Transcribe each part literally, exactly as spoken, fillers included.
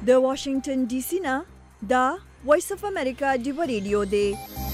د واشنگټن ډي سي نه دا وایس اف امریکا ډیو ریډیو دی.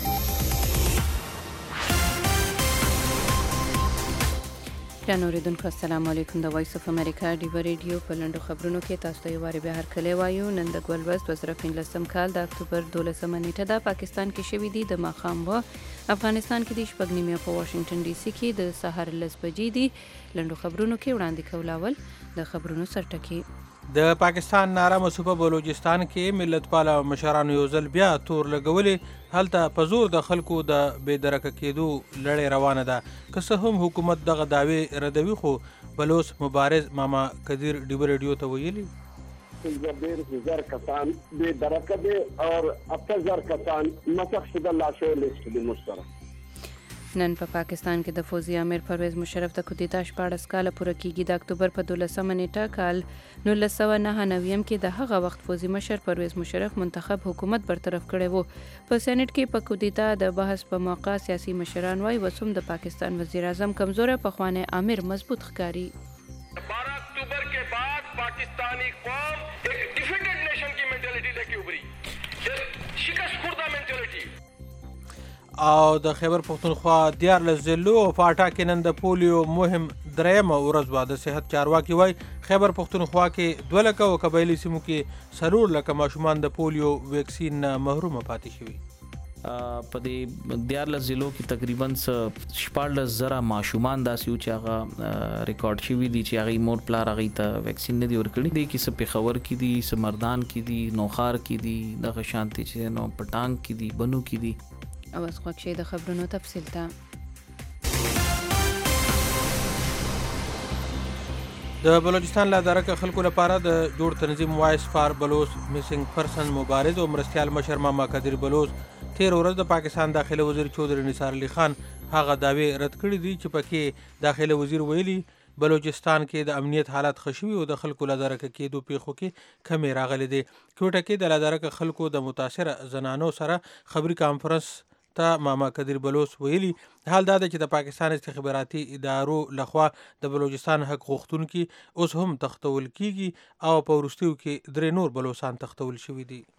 ګران اوریدونکو السلام علیکم. د وایس اف امریکا ډیو ریډیو په لنډو خبرونو کې تاسو ته یو واری بیا هر کله وایو. نن د ګول ورځ دوه زره پنځلسم کال د اکتوبر دولسمه نیټه ده. پاکستان کې شوې دي د ماښام و افغانستان کې د شپږ نیمې په واشنگټن ډي سي کې د سهار لس بجې دي. لنډو خبرونو کې وړاندې کول اول د خبرونو سرټکی. د پاکستان نارامه صوبه بلوچستان کې ملت پاله مشرانو یو ځل بیا تور لګولې. هلته په زور د خلکو د بې درکه کېدو لړۍ روانه ده. که څه هم حکومت دغه دعوې ردوي خو بلوچ مبارز ماما قدیر ډیو ریډیو ته ویلي ډېر زر کسان بې درکه دي او اته زر کسان مسخ شده لاشو لیست دي مشترک. نن په پا پاکستان کې د فوزي امیر پرویز مشرف د کودتا شپاړس کاله پوره کیږي. د اکتوبر په دولسمه نیټه کال نولس سوه نهه نویم کې د هغه وخت فوزي مشر پرویز مشرف منتخب حکومت برطرف کړی و. په سېنات کې په کودتا د بحث په موقع سیاسي مشران وایي وسوم د پاکستان وزیر اعظم کمزوره پخوانی امیر مضبوط ښکاري. بارہ اکتوبر کے بعد پاکستانی قوم ایک ڈیفیٹڈ نیشن کی مینٹلٹی لے کے ابھری, شکست خوردہ مینٹلٹی. او د خیبر پختونخوا دیارلس ضلعو په اټا کې نن د پولیو مهم درېیمه ورځ وه. د صحت چارواکي وایي خیبر پختونخوا کې دوه لکه او قبایلي سیمو کې څلور لکه ماشومان د پولیو ویکسین نه محرومه پاتې شوي. په دې دیارلس ضلعو کې تقریبا شپاړلس زره ماشومان داسې وو چې هغه ریکارډ شوي دي چې هغې مور پلار هغې ته ویکسین نه دي ورکړي. دې کې څه پېښور کې دي, څه مردان کې دي, نوخار کې دي, دغه شانتې چې نو پټانګ کې دي, بنو کې دي. او از خوښ شي د خبرونو تفصیل ته. د بلوچستان له درکه خلکو لپاره د جوړ تنظیم وایس فار بلوچ میسنګ پرسن مبارز او مرستیال مشر ماما قدیر بلوچ تیر ورځ د پاکستان داخله وزیر چودري نثار علي خان هغه دعوې رد کړي دي چې پکې داخله وزیر ویلي بلوچستان کې د امنیت حالت ښه شوي او د خلکو له درکه کېدو پیښو کې کمې راغلي دي. کوټه کې د له درکه خلکو د متاثره زنانو سره خبري کانفرنس ته ماما قدیر بلوچ ویلي حال دا ده چې د پاکستان استخباراتي ادارو لخوا د بلوچستان حق غوښتونکي اوس هم تختول کیږي او په وروستیو کې درې نور بلوچستان تختول شوي دي.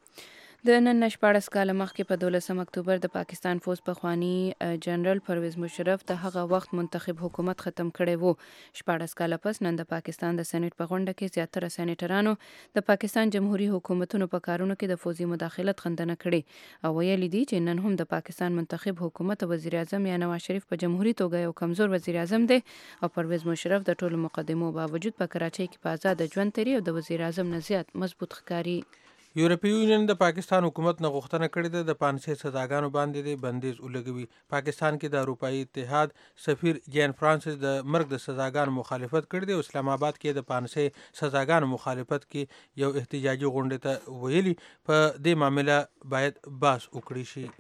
د نن نه شپاړس کاله مخکې په دولسم اکتوبر د پاکستان فوز پخوانی جنرال پرویز مشرف د هغه وخت منتخب حکومت ختم کړی وو. شپاړس کاله پس نن د پاکستان د سېنات په غونډه کې زیاتره سېنیټرانو د پاکستان جمهوریت حکومتونو په کارونو کې د فوزي مداخلت غندنه کړې او ویلي دي چې نن هم د پاکستان منتخب حکومت وزیر اعظم یا نواز شریف په جمهوریت توګه یو کمزور وزیر اعظم دی او پرویز مشرف د ټولو مقدمو باوجود په کراچۍ کې په آزاد ژوند تیري او د وزیر اعظم نه زیات مضبوط ښکاري. یورپی یونین د پاکستان حکومت نه غوښتنه کړې ده د پانسۍ سزاګانو باندې د بندیز ولګوي. پاکستان کې د اروپایي اتحاد سفیر جین فرانسس د مرګ د سزاګانو مخالفت کړی دی او اسلام آباد کې د پانسۍ سزاګانو مخالفت کې یو احتجاجي غونډې ته ویلي په دې معامله باید بحث وکړي شي.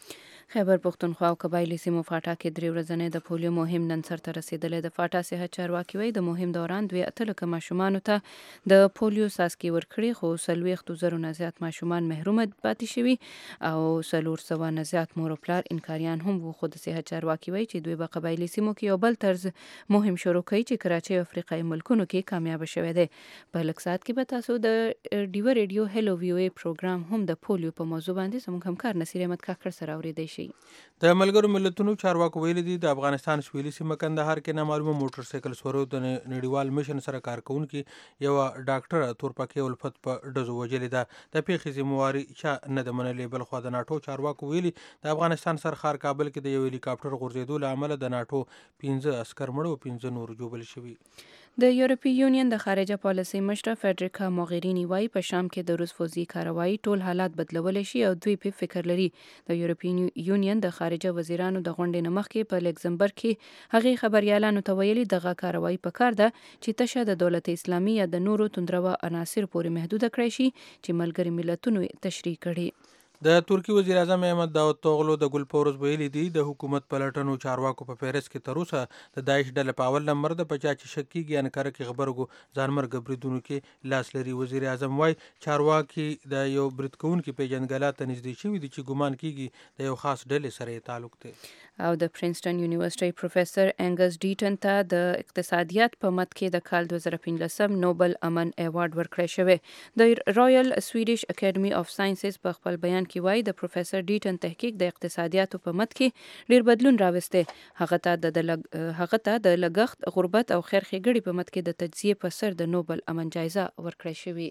خیبر پختونخوا او قبایلي سیمو فاټا کې درې ورځنۍ د پولیو مهم نن سرته رسېدلی. د فاټا صحت چارواکي وایي د مهم دوران دوی اته لکه ماشومانو ته د پولیو څاڅکي ورکړي خو څلوېښتو زرو نه زیات ماشومان محرومه پاتې شوي او څلور سوه نه زیات مور او پلار انکاریان هم وو. خو د صحت چارواکي وایي چې دوی به قبایلي سیمو کې یو بل طرز مهم شروع کوي چې کراچۍ او افریقایي ملکونو کې کامیابه شوی دی. په لږ ساعت کې به تاسو د ډیو ریډیو هلو وی او ای پروګرام هم د پولیو په موضوع باندې زموږ همکار نصیر احمد کاکړ سره اورېدی شي. د ملګرو ملتونو چارواکو ویلي دي د افغانستان سویلي سیمه کندهار کې نامعلومه موټر سایکل سورو د نړیوال میشن سره کار کوونکي یو ډاکټر تورپکې الفت په ډزو وجلې ده. د پیښې ذمواري چا نه ده منلې. بلخوا د ناټو چارواکو ویلي د افغانستان سرخار کابل کې د یو هلیکاپټر غورځېدو له امله د ناټو پنځه عسکر مړه او پنځه نور ژوبل شوي. د یورپی یونین د خارجه پالیسۍ مشره فیډریکا موغریني وایي په شام کې د روس فوزي کاروایی ټول حالات بدلولی شي او دوی په فکر لري. د یورپی یونین د خارجه وزیرانو د غونډې نه مخکې په لکزمبرګ کې هغې خبریالانو ته ویلي دغه کاروایی په کار ده چې تشه د دولت اسلامي یا د نورو توندروه عناصر پورې محدوده کړی شي چې ملګري ملتونو تشریح کړي. د ترکی وزیر اعظم احمد داود توغلو د ګل پورز ویلي دي د حکومت پلټنو چارواکو په پیرس کې تر اوسه د داعش ډلې په اول نمبر د پچا چې شک کېږي انکاره کې غبرګو ځانمرګه بریدونو کې لاس لري. وزیر اعظم وایي چارواکي د یو برید کوونکي پیژندګلا ته نږدې شوي دي چې ګمان کېږي د یو خاص ډلې سره یې تعلق دی. او د پرینسټن یونیورسيټي پروفیسور انګس ډیټن ته د اقتصادیات په مت کې د کال دوه زره پنځلسم نوبل امن ایوارډ ورکړی شوی. د رائل سویډیش اکیډمي اف ساينسز په خپل بیان کې وایي د پروفیسور ډیټن تحقیق د اقتصادیاتو په مت کې ډیر بدلون راوسته. هغه ته د هغه ته د لګښت، غربت او خیر ښېګړې په مت کې د تجزیه په سر د نوبل امن جایزه ورکړی شوی.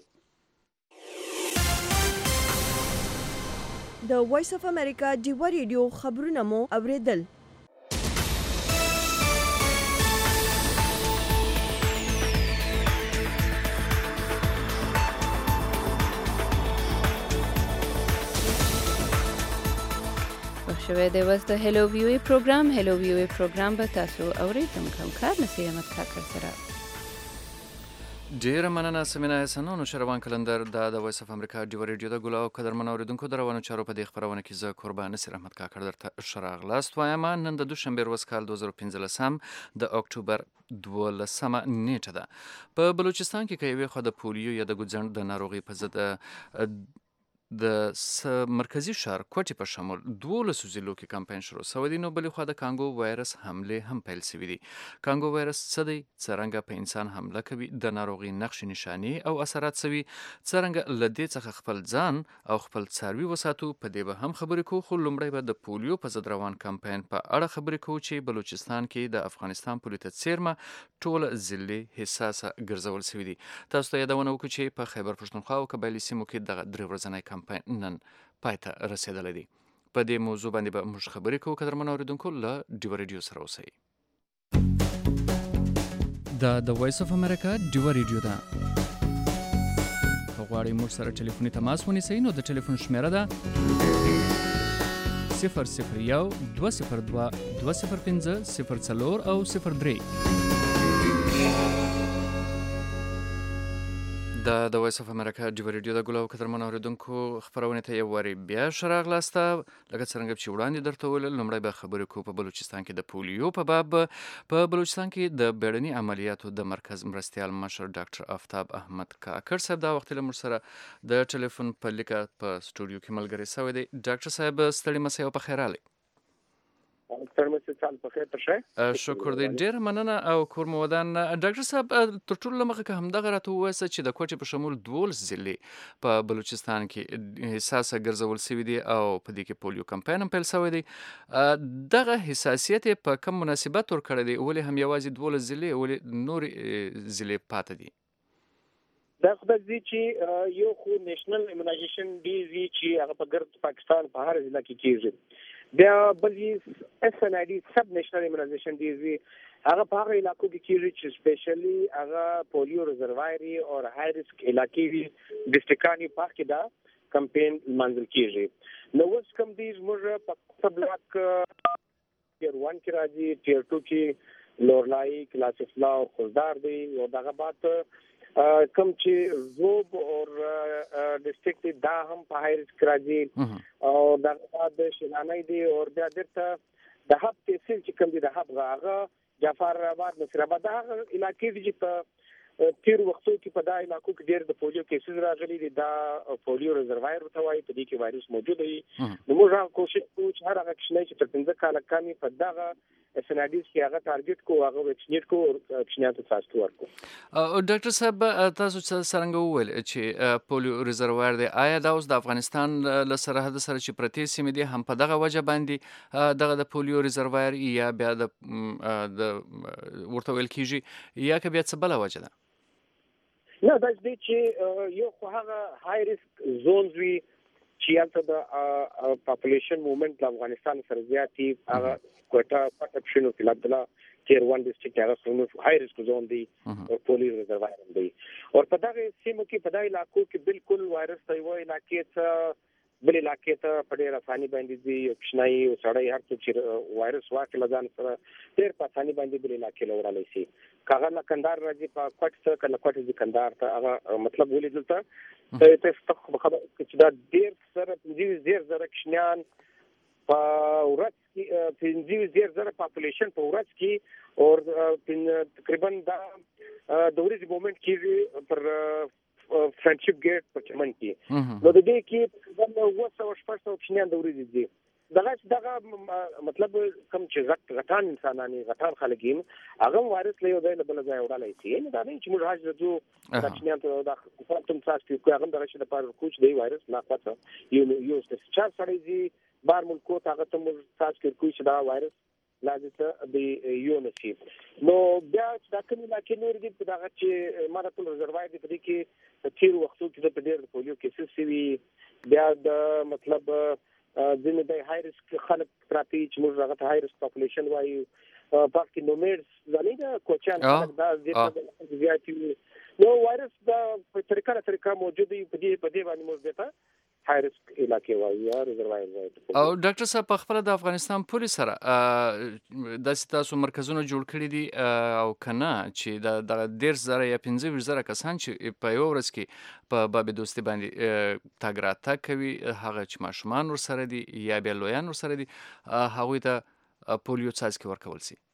د وایس اف امریکا ډیوا ریډیو خبرونه مو اوریدل. شوی دی وس د هلو وی وی پروګرام. هلو وی وی پروګرام به تاسو اوریدم کوم کار نسی احمد کاکر سره. ډیره مننه سمینا حسنو. نو شروان کلندر دا د وایس اف امریکا ډیوا ریډیو د ګلاو قدرمن اوریدونکو دروانو چارو په دې خبرونه کې زه قربان نصیر احمد کاکر درته شراغلاست وایم. نن د دوشنبه ورځ کال دوه زره پنځلسم د اکتوبر دولسمه نیټه ده. په بلوچستان کې کوي خو د پولیو یا د ګوځند د ناروغي په ضد د مرکزی شهر کوټي په شمول دولسو ضلعو کې کمپاین شروع شوی دی. نو بلې خوا د کانګو وایرس حمله هم پیل شوې دي. کانګو وایرس څه دی، څرنګه په انسان حمله کوي، د ناروغي نقش نشانی او اثرات سوي، څرنګه لدې څخه خپل ځان او خپل څاروي وساتو، په دې به هم خبرې کوو. خو لومړی به د پولیو په ضد روان کمپاین په اړه خبرې کوو چې بلوچستان کې د افغانستان پولیو ته څیرمه ټول ضلع حساسه ګرځول شوي دي. تاسو ته یادونه وکړو چې په خیبر پښتونخوا او قبایلي سیمو کې دغه درې ورځنی کمپاین نن پای ته رسیدلی دی. په دې موضوع باندې به موږ خبرې کوو. قدرمن اوریدونکو له ډیوا ریډیو سره اوسئ. دا د وایس اف امریکا ډیوا ریډیو ده. که غواړئ موږ سره ټلیفوني تماس ونیسئ نو د ټلیفون شمیره ده صفر صفر یو دوه صفر دوه دوه صفر پنځه صفر څلور او صفر درې. دا د وایس اف امریکا ډیوا ریډیو د ګلاو قدرمن اوریدونکو خبرونه ته یو واری بیا شراغلاسته. لکه څرنګه چې وړاندې درته وویل، لومړی به خبرې کوو په بلوچستان کې د پولیو په باب. په بلوچستان کې د بیړني عملیاتو د مرکز مرستیال مشر ډاکټر آفتاب احمد کاکړ صاحب دا وخت له موږ سره د ټلیفون په لیکه په سټوډیو کې ملګری شوی دی. ډاکټر صاحب ستړي مسئ او په خیر راغلی. شکر دی، ډیر مننه او کور مو ودان. ډاکټر صاحب تر ټولو مخکې که همدغه راته ووایاست چې د کوټې په شمول دولس ضلعې په بلوچستان کې حساسه ګرځول شوي دي او په دې کې پولیو کمپاین هم پیل شوی دی. دغه حساسیت یې په کم مناسبت ورکړی دی؟ ولې هم یوازې دولس ضلعې، ولې نورې ضلعې پاتې دي؟ دا خو د دې چې یو خو نیشنل ایمونایزیشن ډي وی چې هغه په ګرد پاکستان په هر ضلع کې کیږي. بیا بل یې اس ان آی ډي سب نیشنل ایمونایزیشن ډي وی هغه په هغه علاقو کې کیږي چې سپیشلی هغه پولیو ریزروایري او های ریسک علاقې وي، ډسټریکټانی په کې دا کمپاین منځل کیږي. نو اوس کوم دي موږ په بلاک ټیر ون کې راځي، ټیر ټو کې لورلای، کلاس افلا او خلدار دی، او دغه بعد کم چې زوب او ډسټریکټ دا هم په های ریسک راځي، او دغه بعد شلانای دی او بیا درته د هب تحصیل چې کوم دي د هب هغه جعفر آباد، نصیر آباد، هغه علاقې دي چې په تیر وختو کې په دا علاقو کې ډېر د پولیو کیسز راغلي دي. دا پولیو ریزروایر ورته وایي، په دې کې وایرس موجود دی. نو موږ کوشش کوو چې هر هغه کښنی چې تر پنځه کاله کمې په دغه اسنادیز کې هغه ټارګټ کو، هغه ویکسینیټ کو او کښنیانو ته څاڅکي ورکو. ډاکټر صاحب تاسو څرنګه وویل چې پولیو ریزروایر دی، آیا دا اوس د افغانستان له سرحد سره چې پرتې سیمې دي هم په دغه وجه باندې دغه د پولیو ریزروایر یا بیا د ورته ویل کېږي یا که بیا څه بله وجه ده؟ نه، دا دې چې یو خو هغه های ریسک زونز وي چې هلته د پاپولیشن موومنټ د افغانستان سره زیات دي. هغه کوټه، پټپشن او فیلابدلا ټیر ون ډسټریکټ هغه څومره های ریسک زون دی او پولیو ریزروایر دی. او په دغه سیمو کې په دغه علاقو کې بالکل وایرس ته یو علاقې ته بل علاقې ته په ډېر اساني باندې دی، یو کښنی او سړی هر څوک چې وایرس واخلي ځان سره ډېر په اساني باندې بل علاقې له وړلی شي. که هغه له کندهار راځي په کوټ څخه، که له کوټ ځي کندهار ته، هغه مطلب ولې دلته ته خبره چې دا ډېر سره پنځه زره زره کښنیان په ورځ کې، پنځه زره زره پاپولیشن په ورځ کې، او تقریبا دا د ورځې موومنټ کېږي پر فرندشپ ګیټ په چمن کې. نو د دې کې تقریبا اوه سوه شپږ سوه کښنیان د ورځې دي. دغه دغه مطلب کوم چې غټ غټان انسانانه غټان خلک یې هغه وایرس له یو ځای له بل ځای وړلای شي نه دا نه چې موږ حاجه جو د چینیان ته د کوم څه چې هغه دغه شي د پاره کوچ دی وایرس نه پاتې یو یو څه چا سړی دی بار ملکو هغه ته موږ تاسو کې کوی دا وایرس لازم د یو نشي نو بیا دا کوم علاقې نور دي په دغه چې ماده ټول رزروای دي په دې کې په تیر وختو کې د ډېر پولیو کیسز سوي بیا د مطلب ځینې د های ریسک خلک پراتی چې موږ هغه ته های ریسک پاپولیشن وایو پاکي نومرز ځنې دا کوچان خلک دا زیاتې نو وایرس دا په طریقه طریقه موجود دی په دې په دې باندې موږ دته های ریسک علاقې وایي یا رزروای وایي او ډاکټر صاحب په خپل د افغانستان پولیس سره د تاسو مرکزونه جوړ کړي دي او کنه چې د ډیر زره یا پنځه زره کسان چې په یو ورځ کې په باب دوستي باندې تاګ راتګ کوي هغه چې ماشومان ور سره دي یا بیا لویان ور سره دي هغوی ته پولیو څاڅکي ورکول شي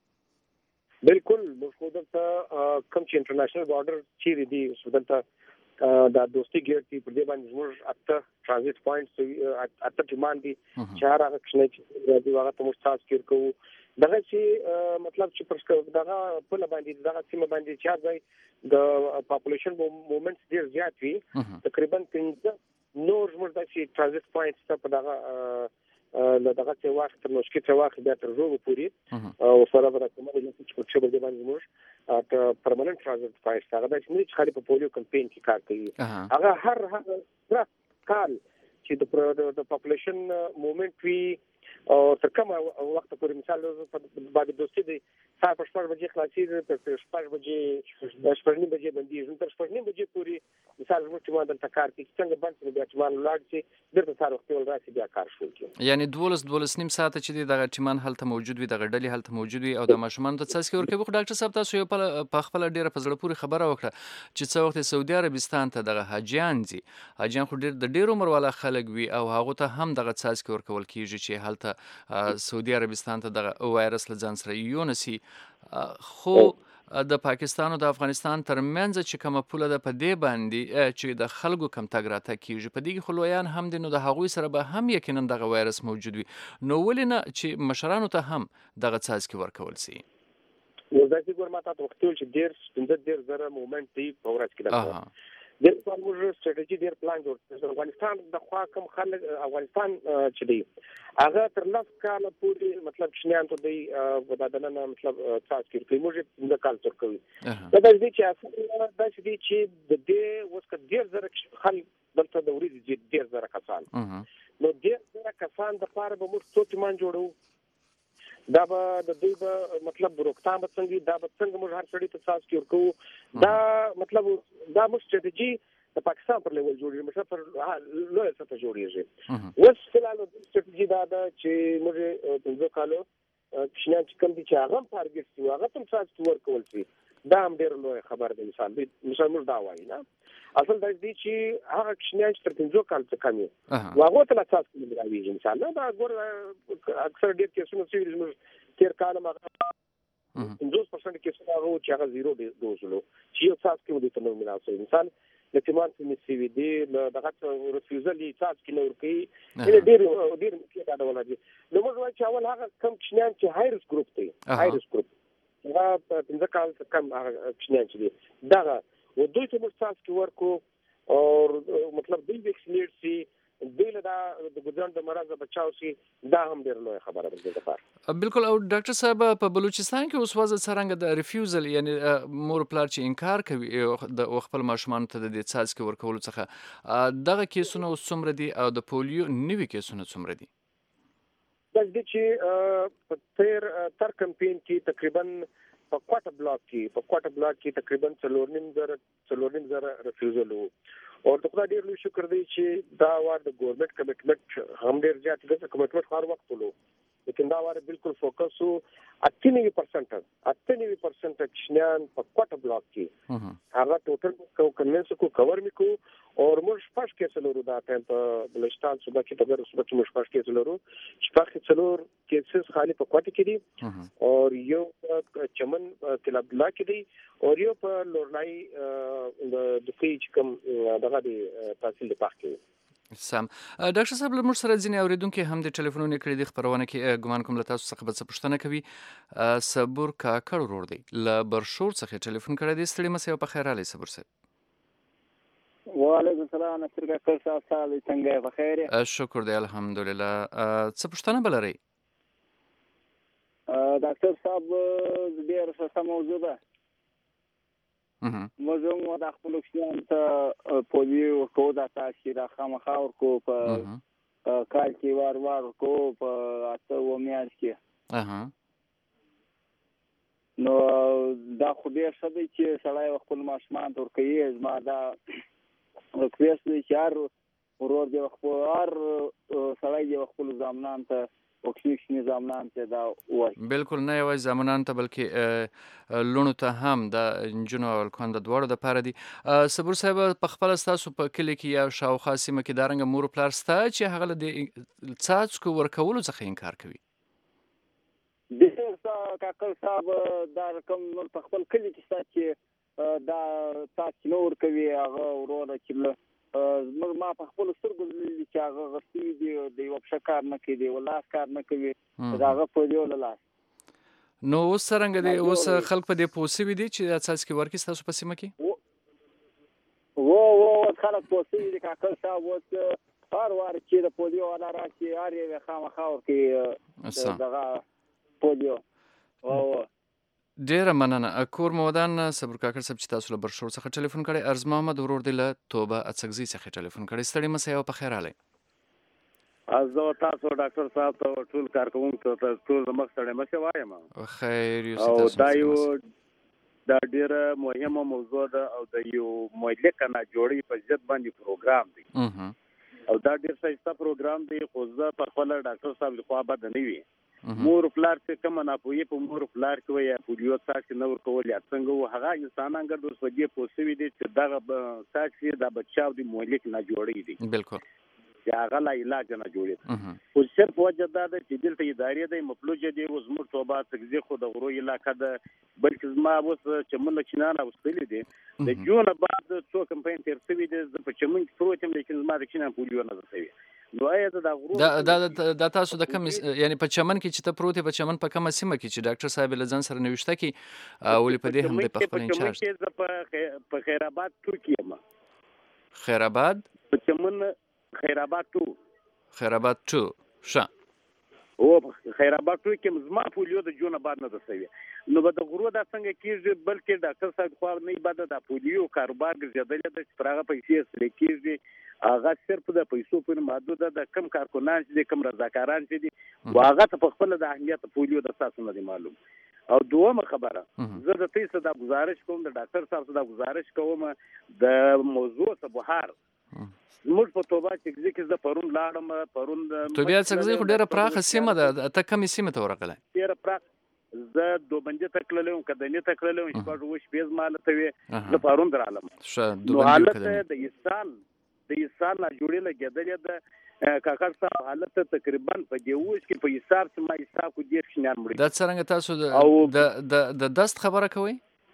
بالکل موږ دلته کوم چې انټرنیشنل بارډر چیرې دي اوس دلته دا دوستي ګیټ دی په دې باندې موږ اته ترانزیت پوینټس اته ټیمان دي چې هر هغه کښنه چې دی هغه ته موږ تاسو کې کوو دغه چې مطلب چې پر دغه په باندې دغه سیمه باندې چې ځای د پاپولیشن موومنټس ډیر زیات وي تقریبا پنځه نور موږ د چې ترانزیت پوینټس په دغه له دغه څه وخت تر نوشکې څه وخت بیا تر روغ پورې او سره به کومه د چې په څه باندې باندې موږ ته پرمننت ترانزیت پوینټس هغه د چې خالي په پولیو کمپاین کې کار کوي هغه هر هر کال چې د پاپولیشن موومنت وی او تر کومه وخت پورې مثال په باندې دوستي دی ساعت په شپږ بجې خلاصي تر شپږ بجې د شپږ نیمې بجې باندې تر شپږ نیمې بجې پورې مثال موږ چې ماده تکار کې څنګه باندې بیا چې مان لاړ شي درته سره وخت ول راشي بیا کار شروع کړي یعنی دولس دولس نیم ساعت چې دغه ټیمان هلته موجود وي دغه ډلې هلته موجود وي او د ماشومان ته څاڅکي ورکوي ډاکټر صاحب تاسو یو په خپل ډیره په زړه پورې خبره وکړه چې څو وخت سعودي عربستان ته دغه حاجیان دي حاجیان خو ډیر د ډیر عمر والا خلک وي او هغه ته هم دغه څاڅکي ورکول کیږي چې هلته سعودي عربستان ته دغه وایرس لځان سره یونسي خو د پاکستان او د افغانستان ترمنځ چې کومه پوله ده په دې باندې چې د خلکو کم تګ راتګ کیږي په دې کې خلویان هم دي نو د هغوی سره به هم یقینا دغه وایرس موجود وي نو ولې نه چې مشرانو ته هم دغه څاڅکي ورکول شي ورځي ګورماته وختول چې ډیر پنځه ډیر زره موومنت دی په ورځ کې ده د موږ ستراتیژي ډیر پلان جوړ کړو افغانستان د خوا کوم خلک افغانستان چې دی هغه تر لس کال پورې مطلب شنیان ته دی بدلنه مطلب تاسو کې موږ د کال تر کوي دا د دې چې دا چې دی چې د دې وسکه ډیر زره خلک دلته د ورځې ډیر زره کسان نو ډیر زره کسان د پاره به موږ څو ټیمان جوړو دا به د دوی به مطلب روکتام څنګه دا به څنګه موږ هر سړی ته تاسو کې ورکو دا مطلب دا موږ ستراتیژي د پاکستان پر لیول جوړیږي مشه پر لوی سطح جوړیږي وس فلانو ستراتیژي دا ده چې موږ پنځه کالو کښنه چې کوم دي چې هغه ټارګټ شي هغه تم تاسو ورکول شي دا هم ډیر لوی خبر ده مثال دی مثال موږ دا وایي نه اصل دا دي چې هغه کښنه چې تر پنځه کال څخه کمی واغه ته تاسو کې راوي مثال نه دا ګور اکثر ډیر کیسونه چې موږ تیر کال ما پنځوس پرسنټ کیسونه هغه چې هغه زیرو ډوز لو چې یو تاسو کې د تنو مناسب مثال د تیمان په سی وی دی دغه ریفیوزل تاسو کې نور کوي ډیر ډیر کې دا ولادي نو موږ وایو چې اول هغه کم کښنه چې های ریسک ګروپ دی های ریسک ګروپ هغه پنځه کال څخه کم کښنه چې دی دا و دوی ته موږ تاسو کې ورکو او مطلب دوی ویکسینیټ سي دوی له دا د ګذران د مرض بچاو سي دا هم ډیر لوی خبره ده د پاره بالکل او ډاکټر صاحب په بلوچستان کې اوس وضع څنګه د ریفیوزل یعنی مور پلار چې انکار کوي د خپل ماشومان ته د څاڅکي ورکول څخه دغه کیسونه اوس څومره دي او د پولیو نوي کیسونه څومره دي د دې چې په تیر تر کمپاین کې تقریبا په کوټه بلاک کې په کوټه بلاک کې تقریبا څلور نیم زره څلور نیم زره ریفیوزل وو او د خدای ډیر لوی شکر دی چې دا وار د ګورنمنت کمټمنټ هم ډیر زیات دی چې کمټمنټ هر وخت ولو لیکن دا وار بالکل فوکس وو اته نوي پرسنټ اته نوي پرسنټ کښنیان په کوټه بلاک کې هغه ټوټل کو کنوینس کو کور میکو او موږ پښ کې څلورو دا ټایم په بلوچستان صوبه کې په ګر صوبه کې موږ پښ کې څلورو شپږ کې څلور کیسز خالي په کوټه کې دي او یو چمن کلا بلا کې دي او یو په لورنای د دفي چې کوم دغه د تحصیل په کې سم ډاکټر صاحب له موږ سره ځینې اورېدونکي هم د ټلیفونونو کړي دي خپرونه کې ګمان کوم له تاسو څخه به څه پوښتنه کوي. صبور کاکړ ورور دی له برشور څخه ټلیفون کړی دی. ستړي مه سئ او په خیر راغلی صبور صاحب. وعلیکم السلام نصیر کاکړ صاحب صاحب څنګه یې په خیر یې؟ شکر دی الحمدلله. څه پوښتنه به لرئ؟ ډاکټر صاحب ډېره ښه موضوع ده. موږ هم د خپلو کوچنیانو ته پولیو ورکوو دا کار چې دا خامخا ورکوو په کال کې وار وار ورکوو په اته اووه میاشت کې. نو دا خو ډېر ښه دی چې سړی خپلو ماشومانو ته ورکوي. زما دا ریکویسټ دی چې هر ورور دې خپل هر سړی دې خپلو زامنانو ته وکشي زامنان ته دا وایي. بالکل نه یوازې زامنانو ته بلکې لوڼو ته هم د نجونو او هلکانو د دواړو دپاره دي. صبور صاحب په خپله ستاسو په کلي کې یا شاوخوا سیمه کې دارنګه مور پلار شته چې هغه له دې څاڅکو ورکولو څخه انکار کوي؟ ډېر کاکړ صاحب دا رقم په خپل کلي کې شته چې دا څاڅکي نه ورکوي. هغه وروره چې موږ ما په خپلو سترګو لیدلي چې هغه غښتلي دي د یوه پښه کار نه کوي د یوه لاس کار نه کوي د هغه پولیو له لاس. نو اوس څرنګه دی؟ اوس خلک په دې پوه سوي دي چې دا څاڅکي ورکړي ستاسو په سیمه کې؟ و و اوس خلک پوه سوي دي کاکړ صاحب. اوس هر وار چې د پولیو والا راشي هر یو خامخا ورکوي دغه پولیو. ډیره مننه. کور مو ودان. صبر کاکړ صاحب چې تاسو له برشور څخه ټلیفون کړی. ارز محمد ورور دی له توبه اڅکزي څخه ټلیفون کړی. ستړي مه سئ او په خیر راغلی. زه تاسو ډاکټر صاحب ته ټول کارکوونکو ته ټول مخ ستړي مه سئ وایم. خیر یو او دا یو دا ډیره مهمه موضوع ده او د یو مهلک نه جوړي په ضد باندې پروګرام دی او دا ډیر ښایسته پروګرام دی. خو زه په خپل ډاکټر صاحب لخوا بد نه وي مور پلار چې کوم نه پوي په مور پلار کې یا پولیو څاڅکي نه ورکول یا څنګه و هغه انسانان ګرځي اوس په دې پوسوي دي چې دغه څاڅکي د بچاو دی مهلک نه جوړي دي. بالکل چې هغه لا علاج نه جوړي. خو صرف وجه دا ده چې دلته ادارې د مفلوجه دی اوس مور توبه تکزي خو د غرو علاقه ده بلکې زما اوس چې مونږ چینانه وستلې دي د جون بعد څو کمپاین تر سوي دي په چمن کې پروتم لیکن زما د چینان پولیو نه زوي. نو آیا دا غرو دا دا تاسو د کوم یعنی په چمن کې چې ته پروت په چمن په کومه سیمه کې چې ډاکټر صاحب لزان سره نوښته کې ولې په دې هم د خپل انچارج په خیر آباد تو کې ما خیر آباد په چمن خیر آباد تو خیر آباد تو ښه او خیر آباد تو کې زما پولیو د جون آباد نه دسوي. نو به د غرو دا څنګه کېږي بلکې ډاکټر صاحب خو نه بده د پولیو کاروبار ګرځیدل د پرغه پیسې سره کېږي هغه صرف د پیسو پر محدود ده. کم کارکونان چې کم رضاکاران چې دي واغه په خپل د اهمیت پولیو د اساس نه معلوم. او دومره خبره زه د تاسو د گزارش کوم د ډاکټر صاحب د گزارش کوم د موضوع څخه بهر موږ په توبه چې ځکه د پرون لاړم پرون توبه څنګه خو ډیره پراخه سیمه ده. ته کومه سیمه ته ورغله؟ ډیره پراخه زه دوبنجه تکللم کدنې تکللم چې په وښ پیز مالته وي د پرون درالم. ښه دوبنجه کدنې د ایستان د ایستان نه جوړې لګېدلې ده کاکړ صاحب حالت تقریبا په دیوش کې په حساب سم حساب کو ډیر شنان مړي. دا څنګه تاسو د د د دست خبره کوي؟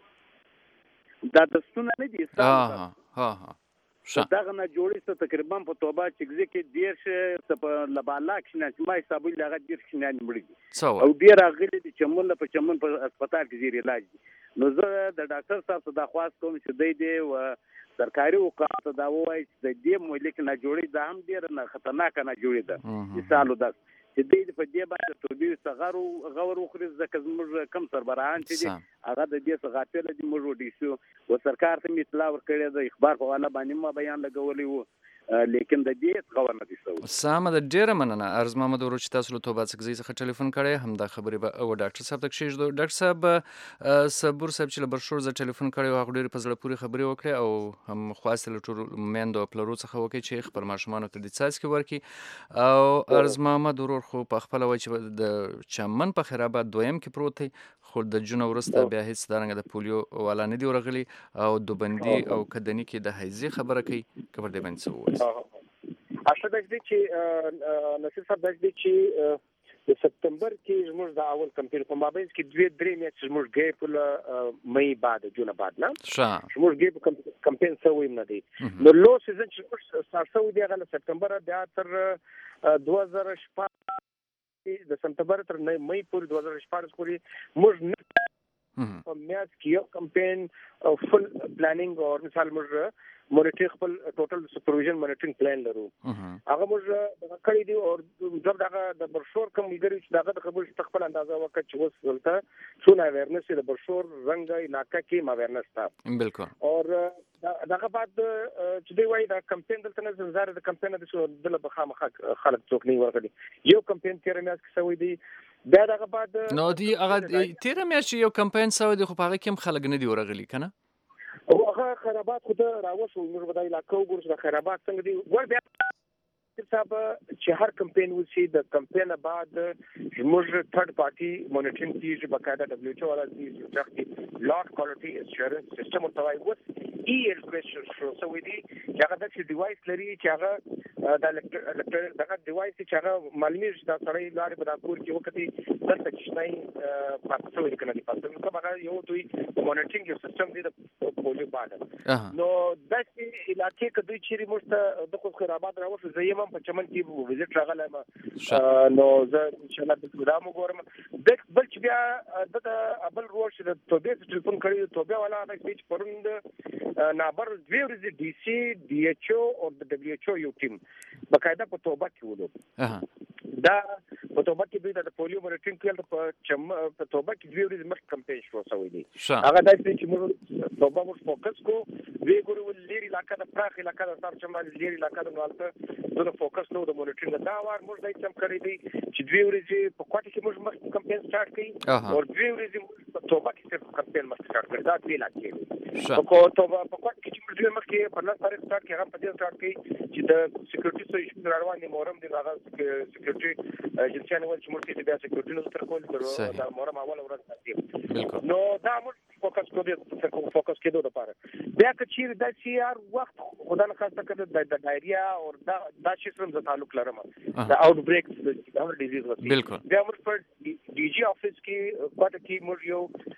دا دستونه نه دي. ها ها ها دغه نه جوړې څه تقریبا په توبه چې ځکه ډیر څه په لبالاک شنه چې ما حساب لغه ډیر شنان مړي او ډیر غلي دي چې مونږ په چمن په هسپتال کې زیر علاج دي. نو زه د ډاکټر صاحب ته درخواست کوم چې دوی دی و سرکاري وکالت دا وایي چې د دې ملک نه جوړي دا هم ډیر نه خطرناک نه جوړي ده. مثالو دا چې دې په دې باندې توبې صغر او غور وخري ځکه زموږ کم سربراهان چې دي هغه د دې څخه غافل دي. موږ وډی شو او سرکار ته اطلاع ورکړې ده اخبار په والا باندې ما بیان لګولې وو لیکن د دې خبر نه دي سو. سم د ډیره مننه. ارز محمد ورور چې تاسو له توبه څخه څخه ټلیفون کړی هم دا خبرې به او ډاکټر صاحب ته کښېږدو. ډاکټر صاحب صبور صاحب چې له برشور ز ټلیفون کړی هغه ډیره په زړه پورې خبرې وکړې او هم خاصه له ټول میندو پلرو څخه وکړي چې خبر ماشومان ته د څاڅکي ورکي. او ارز محمد ورور خو په خپل وای چې د چمن په خیر آباد دویم کې پروت دی خو د جون ورسته بیا هیڅ دارنګ د پولیو والا نه دی ورغلی او دوبندي او کدنی کې د حیزي خبره کوي خبر دی باندې وایي. اصل د دې چې نصیر صاحب د دې چې د سپتمبر کې زموږ د اول کمپین په مابین کې دوه درې میاشتې زموږ ګیپ له مې بعد جون بعد نه زموږ ګیپ کمپین سوی نه دی نو لو سیزن چې ستارت شو دی هغه سپتمبر بیا تر دوه هزار شپږ د سپتمبر تر مې پورې دوه هزار شپږ پورې موږ په میاس کې یو کمپین فل پلانینګ او مثال موږ مونیټر خپل ټوټل سپرویژن مونیټرینګ پلان لرو هغه موږ د کړی دی او جب دغه د برشور کوم لګری چې دغه د خبر خپل اندازه وکړ چې وس ولته څونه اویرنس د برشور رنگ علاقہ کې ما اویرنس تا بالکل اور دغه بعد چې دی وای دا کمپین دلته نه زمزار د کمپین د شو د بخامخ خلک څوک نه ورغلي یو کمپین تیر میاس کې سوی دی بیا دغه بعد نو دی هغه تیر میاس یو کمپین سوی دی خو هغه کوم خلک نه دی ورغلي کنه او هغه خرابات خو ته راوښو موږ به د علاقو ګورس د خرابات څنګه دی ور بیا صاحب چې هر کمپین وسی د کمپین بعد موږ تھرد پارټي مونیټرینګ کیږي بقاعده دبليو ایچ او والا دي چې لاټ کوالټي اسورنس سیستم او توای وس ای ال پريشر شو سو دي چې هغه د ډیوایس لري چې هغه د الکتر دغه ډیوایس چې هغه معلومات د سړی لارې په داکور کې وکړي دلته چې نه پاتې وي کنه دي پاتې نو هغه یو دوی مونیټرینګ سیستم دی د پولیو بعد نو د علاقې کدوې چې موږ د خو خرابات راوښو زېما په چمن کې وزټ راغلم نو زه ان شاء الله د پروګرام وګورم د بل چې بیا د ابل روش د توبې ټلیفون کړی توبې والا د سپیچ پروند نابر دوی ورځې ډي سي ډي ایچ او او د دبليو ایچ او یو ټیم بقاعده په توبه کې ولو دا په توبه کې دوی د پولیو مونیټرینګ کې په چم په توبه کې دوی ورځې مخ کمپین شروع شوی دی هغه د سپیچ موږ توبه موږ فوکس کو وی ګورو لری علاقہ د پراخ علاقہ د تر چمال لری علاقہ د نالته د فوکس نو د مونیټرینګ دا وار موږ دای څم کړی دی چې دوی ورځې په کوټه کې موږ مخ کمپین سٹارټ کړي او دوی ورځې په توبه کې صرف کمپین مخ سٹارټ کړي دا دوی لاکې په توبه په کوټه کې چې موږ مخ کې په لاس تاریخ سٹارټ کړي هغه په دې سٹارټ کړي چې د سکیورټي سو ایشو روان دي مورم دي هغه سکیورټي ایجنسیانه ول چې موږ کې بیا سکیورټي نو تر کول درو دا مورم اول ورځ دی نو دا موږ فوکس کوو فوکس کېدو لپاره بیا که چیرې د سی آر وخت خدای نه خاصه کړه د ډایریا او دا دا چې سره د تعلق لرم د اوټ بریک د ډیزیز وسی بیا موږ په ډي جی افیس کې کوټه کې موږ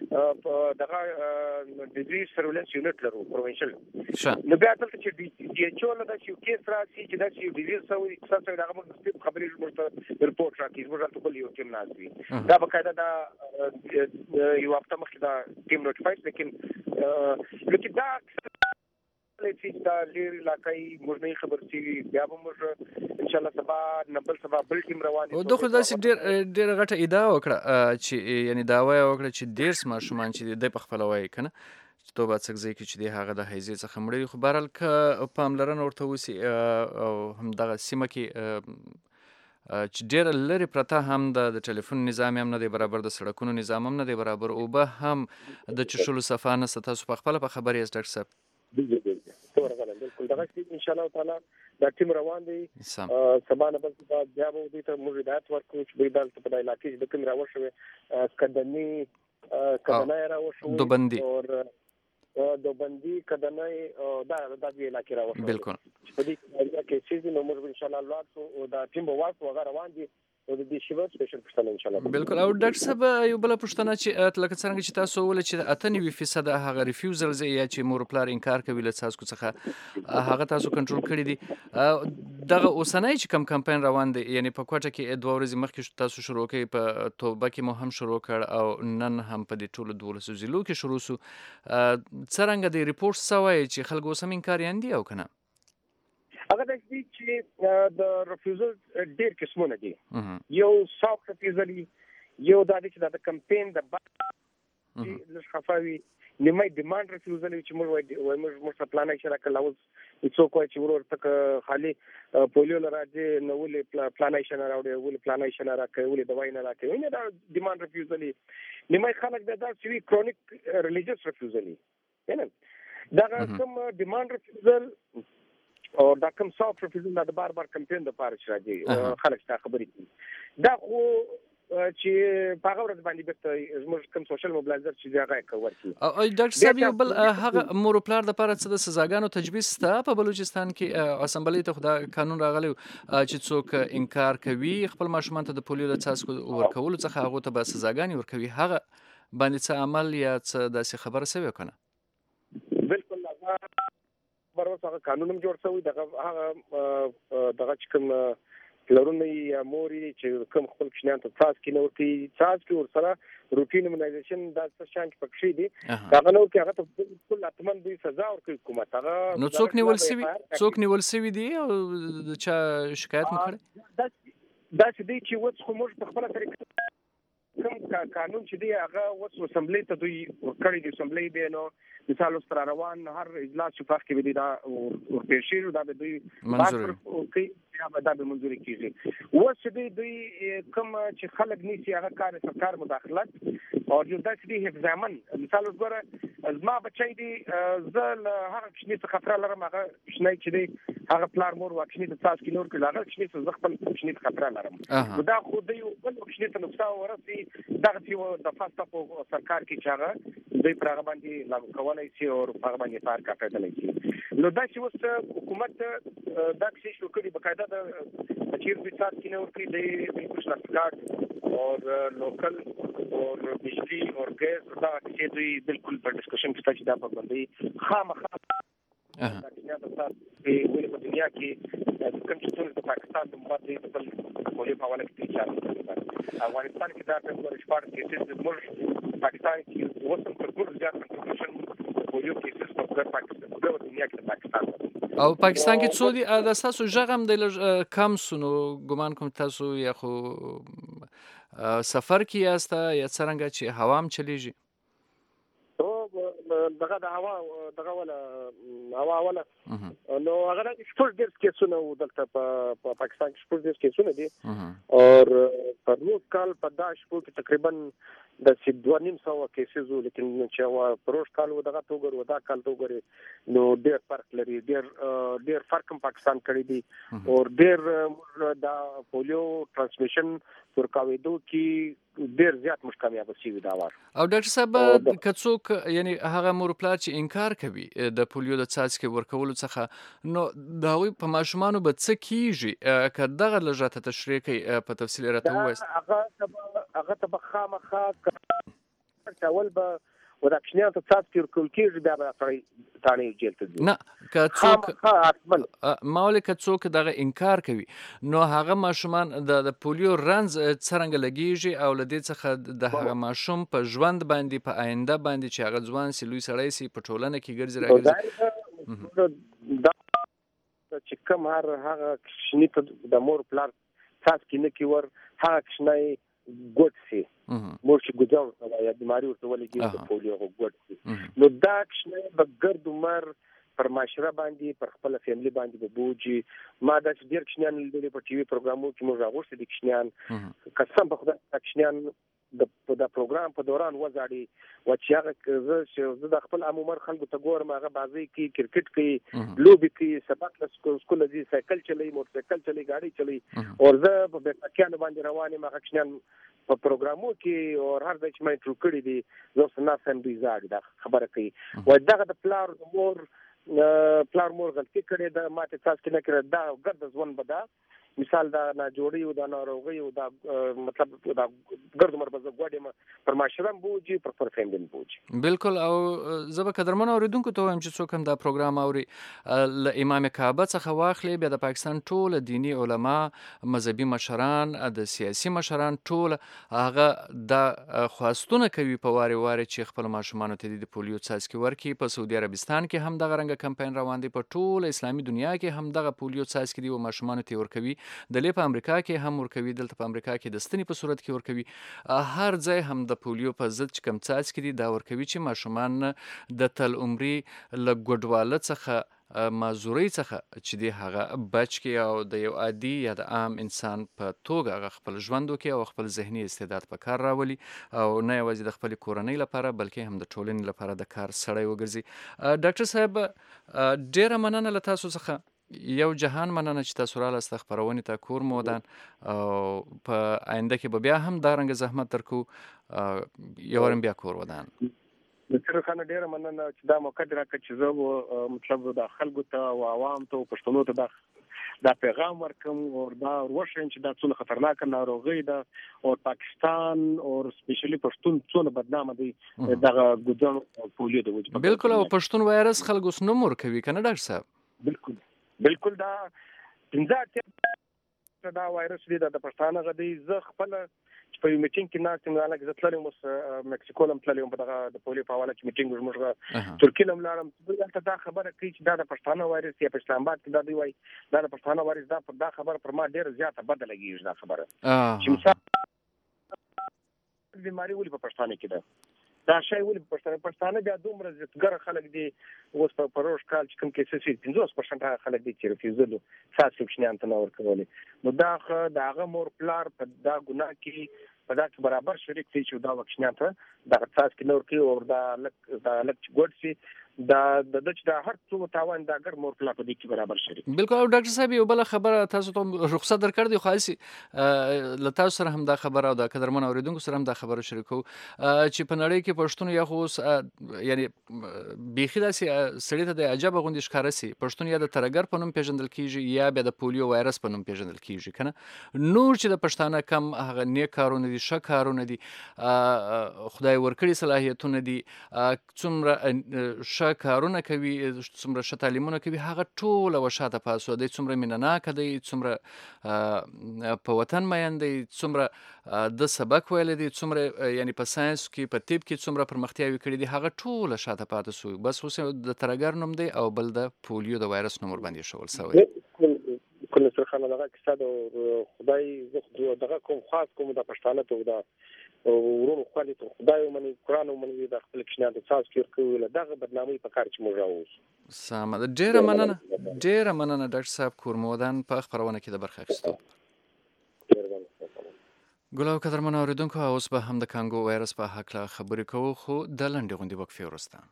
یو دغه ډیزیز سرویلنس یونټ لرو پروینشل نو بیا دلته چې ډي ایچ او له د یو کیس راځي چې د یو ډیزیز سوی څه دغه موږ خبرې موږ رپورټ راکې موږ ټول یو ټیم نازوي دا بقاعده دا یو هفته مخکې دا ټیم نوټیفاید لیکن لکه دا چې دا لري علاقائی موږ نه خبر سي بیا به موږ ان شاء الله سبا نبل سبا بل ټیم روان دي او دغه داسې ډېر ډېر غټه ادعا وکړه چې یعنی دا وایي وکړه چې ډېر سماشومان چې د په خپل وایي کنه چې توبه څنګه ځکه چې دی هغه د حیزې څخه مړی خو بهرحال ک پاملرنه ورته وسی او هم دغه سیمه کې چې ډېر لري پرته هم د ټلیفون نظام هم نه دی برابر د سړکونو نظام هم نه دی برابر او به هم د چشلو صفانه ستاسو په خپل په خبرې است ډاکټر صاحب بالکل دا ان شاء الله تعالی دا ټیم روان دی سبا نه بل بیا به دې ته موږ هدایت ورکړو چې به دلته په علاقې کې د کوم راوښوي کډنی کډنای راوښوي دوبندي او دوبندي کډنای دا د دې علاقې راوښوي بالکل په دې کې چې نو موږ ان شاء الله لوټو دا ټیم به واسو هغه روان دي او د دې شیبه سپیشل پښتنه ان شاء الله بالکل او ډاکټر صاحب یو بل پښتنه چې لکه څنګه چې تاسو ول چې اته نوي فیصد هغه ریفیوزل زی یا چې مور پلار انکار کوي له تاسو څخه هغه تاسو کنټرول کړی دي دغه اوسنۍ چې کم کمپاین روان دي یعنی په کوټه کې دوه ورځې مخکې تاسو شروع کړئ په توبه کې مو هم شروع کړ او نن هم په دې ټولو دولسو ضلعو کې شروع سو څنګه د ریپورت سوای چې خلکو سم انکار یاندي او کنه هغه د دې چې د ریفیوزل ډېر قسمونه دي یو سافت ریفیوزل یو د دې چې د کمپین د چې لږ خفاوي نیمه ډیماند ریفیوزل چې موږ وایو موږ موږ پلان یې شرکه لاوز څو کوی چې ورور تک خالی پولیو لراځي نو ولې پلان یې شنه راوړي ولې پلان یې شنه راکوي ولې دوايي نه راکوي نه دا ډیماند ریفیوزل نیمه خلک دا چې کرونیک ریلیجیس ریفیوزل نه دا کوم ډیماند ریفیوزل او دا کوم سافت ریفیوزل د بار بار کمپین د پاره راځي خلک څه خبرې کوي دا خو چې په هغه ورځ باندې بیرته زموږ کوم سوشل موبلایزر چې هغه کور کی او ډاکټر صاحب یو بل هغه مور پلار د لپاره څه د سزاګانو تجویز شته په بلوچستان کې اسمبلی ته خدا قانون راغلی چې څوک انکار کوي خپل ماشومان ته د پولیو د څاڅکو ورکولو څخه هغه ته به سزاګانې ورکوي هغه باندې څه عمل یا څه داسې خبره شوی کنه بالکل هغه ورته قانون هم جوړ شوی دغه هغه دغه کوم لرونه یا موري چې کوم خپل کښنان ته تاسو کې نو کې تاسو کې ور سره روټین ایمونایزیشن د څه شان کې پکې دي هغه نو کې هغه ته ټول اتمن دوی سزا ورکوي حکومت هغه نو څوک نیول سوي څوک نیول سوي دي او چا شکایت مو کړی دا دا چې دی چې وڅ خو موږ په خپل طریقه کوم قانون چې دی هغه وڅ اسمبلی ته دوی ورکړي دي اسمبلی به نو مثال ستر روان هر اجلاس شفاف کې وي دا ورپېښې دا به دوی منظور کوي یا به دا به منظور کیږي وڅ دوی دوی کوم چې خلک نيسي هغه کار سرکار مداخلت او یو داسې دی هغزامن مثال وګوره زما بچی دی زل هغه کښنی څخه خطر لرم هغه کښنی چې دی هغه پلار مور واکښنی د تاسو کې نور کې هغه کښنی څخه خپل کښنی خطر لرم دا خو دی بل کښنی ته نقصان ورسي دغه چې د فاست په سرکار کې چاغه دوی پر هغه باندې لاګو کولای شي او په هغه باندې کار کاټدلی شي نو دا چې اوس حکومت دا کښې شروع کړي بقاعده د چیر په سات کې نور کې د کچھ لاسکاټ او لوکل اور بجلی اور گیس دا چې دوی بالکل په ډسکشن کې چې دا په باندې خامخا دا چې دا په په دنیا کې کوم چې ټول د پاکستان د مبادله په پولیو په حواله کې چې افغانستان کې دا په ورشپار کې چې موږ پاکستان کې وسم پر ګور ځات کنټرول پولیو کې چې په پاکستان په دنیا کې پاکستان او پاکستان کې څو دي د تاسو ژغم د کم سونو ګمان کوم تاسو یا خو سفر کې یاسته یا څنګه چې هوام چلیږي دغه د هوا دغه ولا هوا ولا نو هغه شپږ ډیر کیسونه دلته په پاکستان کې شپږ ډیر کیسونه دي او په نو کال په داش په تقریبا د دوه نیم سو کیسو لیکن چې وا پروش کال و دغه توګر و دا کال توګر نو ډیر فرق لري ډیر ډیر فرق پاکستان کړی دي او ډیر دا پولیو ترانسمیشن ورکاوېدو کې ډیر زیات مشکامیاب شي دا وار او ډاکټر صاحب کڅوک یعنی هغه مور پلار چې انکار کوي د پولیو د څاڅکي ورکولو څخه نو دا وي په ماشومانو به څه کیږي که دغه لږه تشریح کوي په تفصیل راته وایي هغه هغه ته خامخا کول به ودا کښنیان ته څاڅکي ورکول کېږي بیا به سړی تانې جیل ته ځي نه که څوک ماولې که څوک دغه انکار کوي نو هغه ماشومان د پولیو رنځ څرنګه لګیږي او له دې څخه د هغه ماشوم په ژوند باندې په آینده باندې چې هغه ځوان سي لوی سړی سي په ټولنه کې ګرځي راګرځي دا چې کوم هر هغه کښنی ته د مور پلار څاڅکي نه کوي ور هغه کښنی ګوت سي مور چې ګوځاو یا بیماری ورته ولګي د پولیو ګوت سي نو دا کښنی به ګرد عمر پر معاشره باندې پر خپل فیملی باندې به بوجي ما دا چې ډیر کښنیان لیدلي په ټي وي پروګرامو کې موږ راغوښتي دي کښنیان قسم په خدای کښنیان د د پروګرام په دوران وځاړي و چې هغه زه د خپل عمومر خلکو ته ګورم هغه بازي کې کرکټ کې لوبي کې سبق له سکول دي سایکل چلی موټر سایکل چلی ګاډي چلی او زه په بکاکیان باندې روانې ما کښنیان په پروګرامو کې او هر ځای چې مې تر کړی دي زه سنا سم دي زاړ دا خبره کوي و دغه د پلار مور پلار مور غلطي کړې ده ماته تاسو کې نه کړې دا ګرد ځوان بدا مثال دا نه جوړي او دا ناروغي او دا مطلب دا ګرد عمر به زګوډم پر معاشره بوجي پر پر فیملی بوجي بالکل او زبه قدرمن اوریدونکو ته وایم چې څوک هم دا پروګرام اوري ل امام کعبه څخه واخلي بیا د پاکستان ټول دینی علما مذهبي مشران د سیاسي مشران ټول هغه د خواستونه کوي په واره واره چې خپل ماشومان ته د پولیو څاڅکي ورکي په سعودي عربستان کې هم دغه رنګ کمپاین روان دی په ټول اسلامي دنیا کې هم دغه پولیو څاڅکي دی او ماشومان ته ورکوي د لې په امریکا کې هم ورکوي دلته په امریکا کې د ستنې په صورت کې ورکوي هر ځای هم د پولیو په ضد چې کم څاڅکي دي دا ورکوي چې ماشومان د تل عمري له ګډواله څخه معذورۍ څخه چې دی هغه بچ کی او د یو عادي یا د عام انسان په توګه هغه خپل ژوند وکړي او خپل ذهني استعداد په کار راولي او نه یوازې د خپل کورنۍ لپاره بلکې هم د ټولنې لپاره د کار سړی وګرځي ډاکټر صاحب ډیره مننه له تاسو څخه یو جهان مننه چې تاسو رالاست خپرونې ته کور مو ودان او په آینده کې به بیا هم دا رنګ زحمت درکو یو ورم بیا کور ودان. د خانه ډیره مننه چې دا موقع راکړه چې زه مطلب د خلکو ته او عوام ته او پښتنو ته دا دا پیغام ورکم او دا ورشن چې دا څونه خطرناک ناروغي ده او پاکستان او سپیشلی پښتون څونه بدنامه دي دغه ګډون پولیو د وجود. بالکل او پښتون وایرس خلکو سن مور کوي کنه ډاکټر صاحب؟ بالکل بالکل دا پنځه دا وایرس دی د پښتانه غدي زه خپل په میټینګ کې ناست یم هغه ځتلم مس مکسیکو لم تلم په دغه د پولیو په حواله کې میټینګ ومږه ترکیه لم لاړم دلته دا خبره کوي چې دا د پښتانه وایرس یا په اسلام آباد کې دا دی وای دا د پښتانه وایرس دا دا خبره پر ما ډیره زیاته بد لګیږي دا خبره چې مثال بیماری ولې په پښتانه کې ده دا شی ولې په پښتانه پښتانه بیا دومره زیاتګر خلک دي اوس په پروش کال چې کوم کې سې پنځوس پرسنټ خلک دي چې رفیزلو ساسو کښنیان ته نور کولې نو دا دا هغه مور پلار په دا ګناه کې په دا کې برابر شریک دي چې دا وکښنیان ته دا تاسو کې نور کې او دا لک دا لک ګډ سي دا د دچ دا هر څو تاوان دا ګر مور پلار په دې کې برابر شریک. بالکل ډاکټر صاحب یو بل خبره تاسو ته رخصت درکړ دی خاصي ل تاسو سره هم دا خبره او دا قدرمن اوریدونکو سره هم دا خبره شریکو چې په نړۍ کې پښتون یا خو یعنی بيخي داسې سړی ته د عجب غوندي ښکار سي پښتون یا د ترګر په نوم پیژندل کیږي یا به د پولیو وایرس په نوم پیژندل کیږي کنه نور چې د پښتانه کم هغه نیک کارونه دي ښه کارونه دي خدای ورکړي صلاحیتونه دي څومره ښه کارونه کوي څومره ښه تعلیمونه کوي هغه ټول وشاته پاسو دي څومره مینناک دي څومره په وطن مین دي څومره د سبق ویل دي څومره یعنی په ساينس کې په طب کې څومره پرمختیاوي کړي دي هغه ټول شاته پاتې سو بس اوس د ترګر نوم دی او بل د پولیو د وایرس نوم باندې شول سوی کله سره خلک دغه کیسه د خدای زه دغه کوم خاص کوم د پښتانه ته دا ورونو خالي ته خدای ومني قران ومني د خپل کښنه د تاسو کې کوي دغه بدنامي په کار چې موږ راوځو. سم د ډیره مننه ډیره مننه ډاکټر صاحب کورمودان په خبرونه کې د برخه اخیستو. ګلو قدرمن اوریدونکو اوس به هم د کانګو وایرس په حق لا خبرې کوو خو د لنډې غونډې وقفې وروسته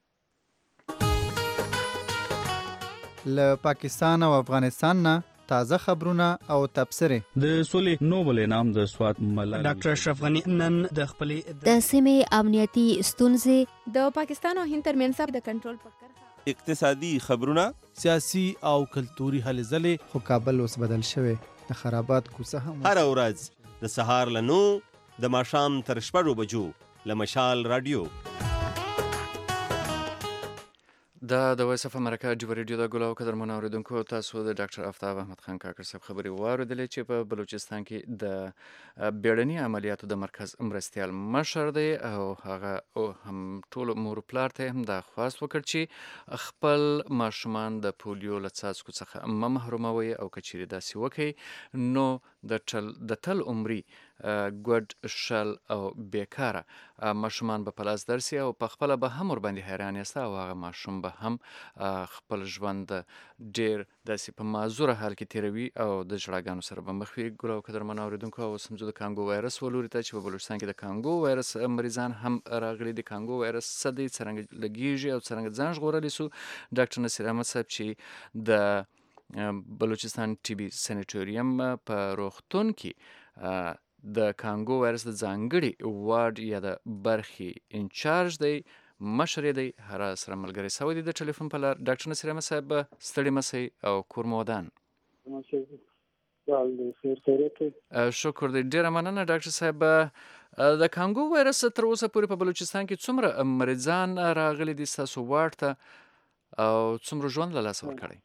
له پاکستان او افغانستان نه تازه خبرونه او تبصرې د سولې نوبل انعام د سوات ملالۍ ډاکټر اشرف غنی نن د خپلې د سیمې امنیتي ستونزې د پاکستان او هند ترمنځ د کنټرول پکر اقتصادي خبرونه سیاسي او کلتوري هلې ځلې خو کابل اوس بدل شوی د خرابات کوڅه هم هر ورځ د سهار له نو د ماښام تر شپږو بجو له مشال رادیو دا د وایس اف امریکا جوړ ریډیو د ګلو قدرمن اوریدونکو تاسو د ډاکټر افتاب احمد خان کاکړ صاحب خبري واوریدلې چې په بلوچستان کې د بیړني عملیاتو د مرکز مرستيال مشر دی او هغه او هم ټول مور پلار ته هم د خواست وکړ چې خپل ماشومان د پولیو له څاڅکو څخه م محروموي او کچيري داسې وکي نو د تل د تل عمري ګډ شل او بیکاره ماشومان به پلاس درسي او په خپل به هم ور باندې حیران است او هغه ماشوم به هم خپل ژوند ډیر داسې په معذوره حال کې تیروي او د جړاګانو سره به مخ وي. ګلو قدرمن اوریدونکو او سمجو د کانګو وایرس ولوري ته چې په بلوچستان کې د کانګو وایرس مریضان هم راغلي دي کانګو وایرس سدي څنګه لګیږي او څنګه ځان ژغورلی سو ډاکټر نصیر احمد صاحب چې د بلوچستان ټي بي سانیټوریم په روغتون کې د کانګو وایرس د ځانګړي وارډ یا د برخې انچارج دی مشر دی هر سره ملګری سوي د ټلیفون په لار ډاکټر نصیر احمد صاحب ستړي مسي او کورمودان شکر دی ډیره مننه ډاکټر صاحب. د کانګو وایرس تر اوسه پورې په بلوچستان کې څومره مریضان راغلي دي تاسو وارډ ته او څومره ژوند له لاسه ورکړي؟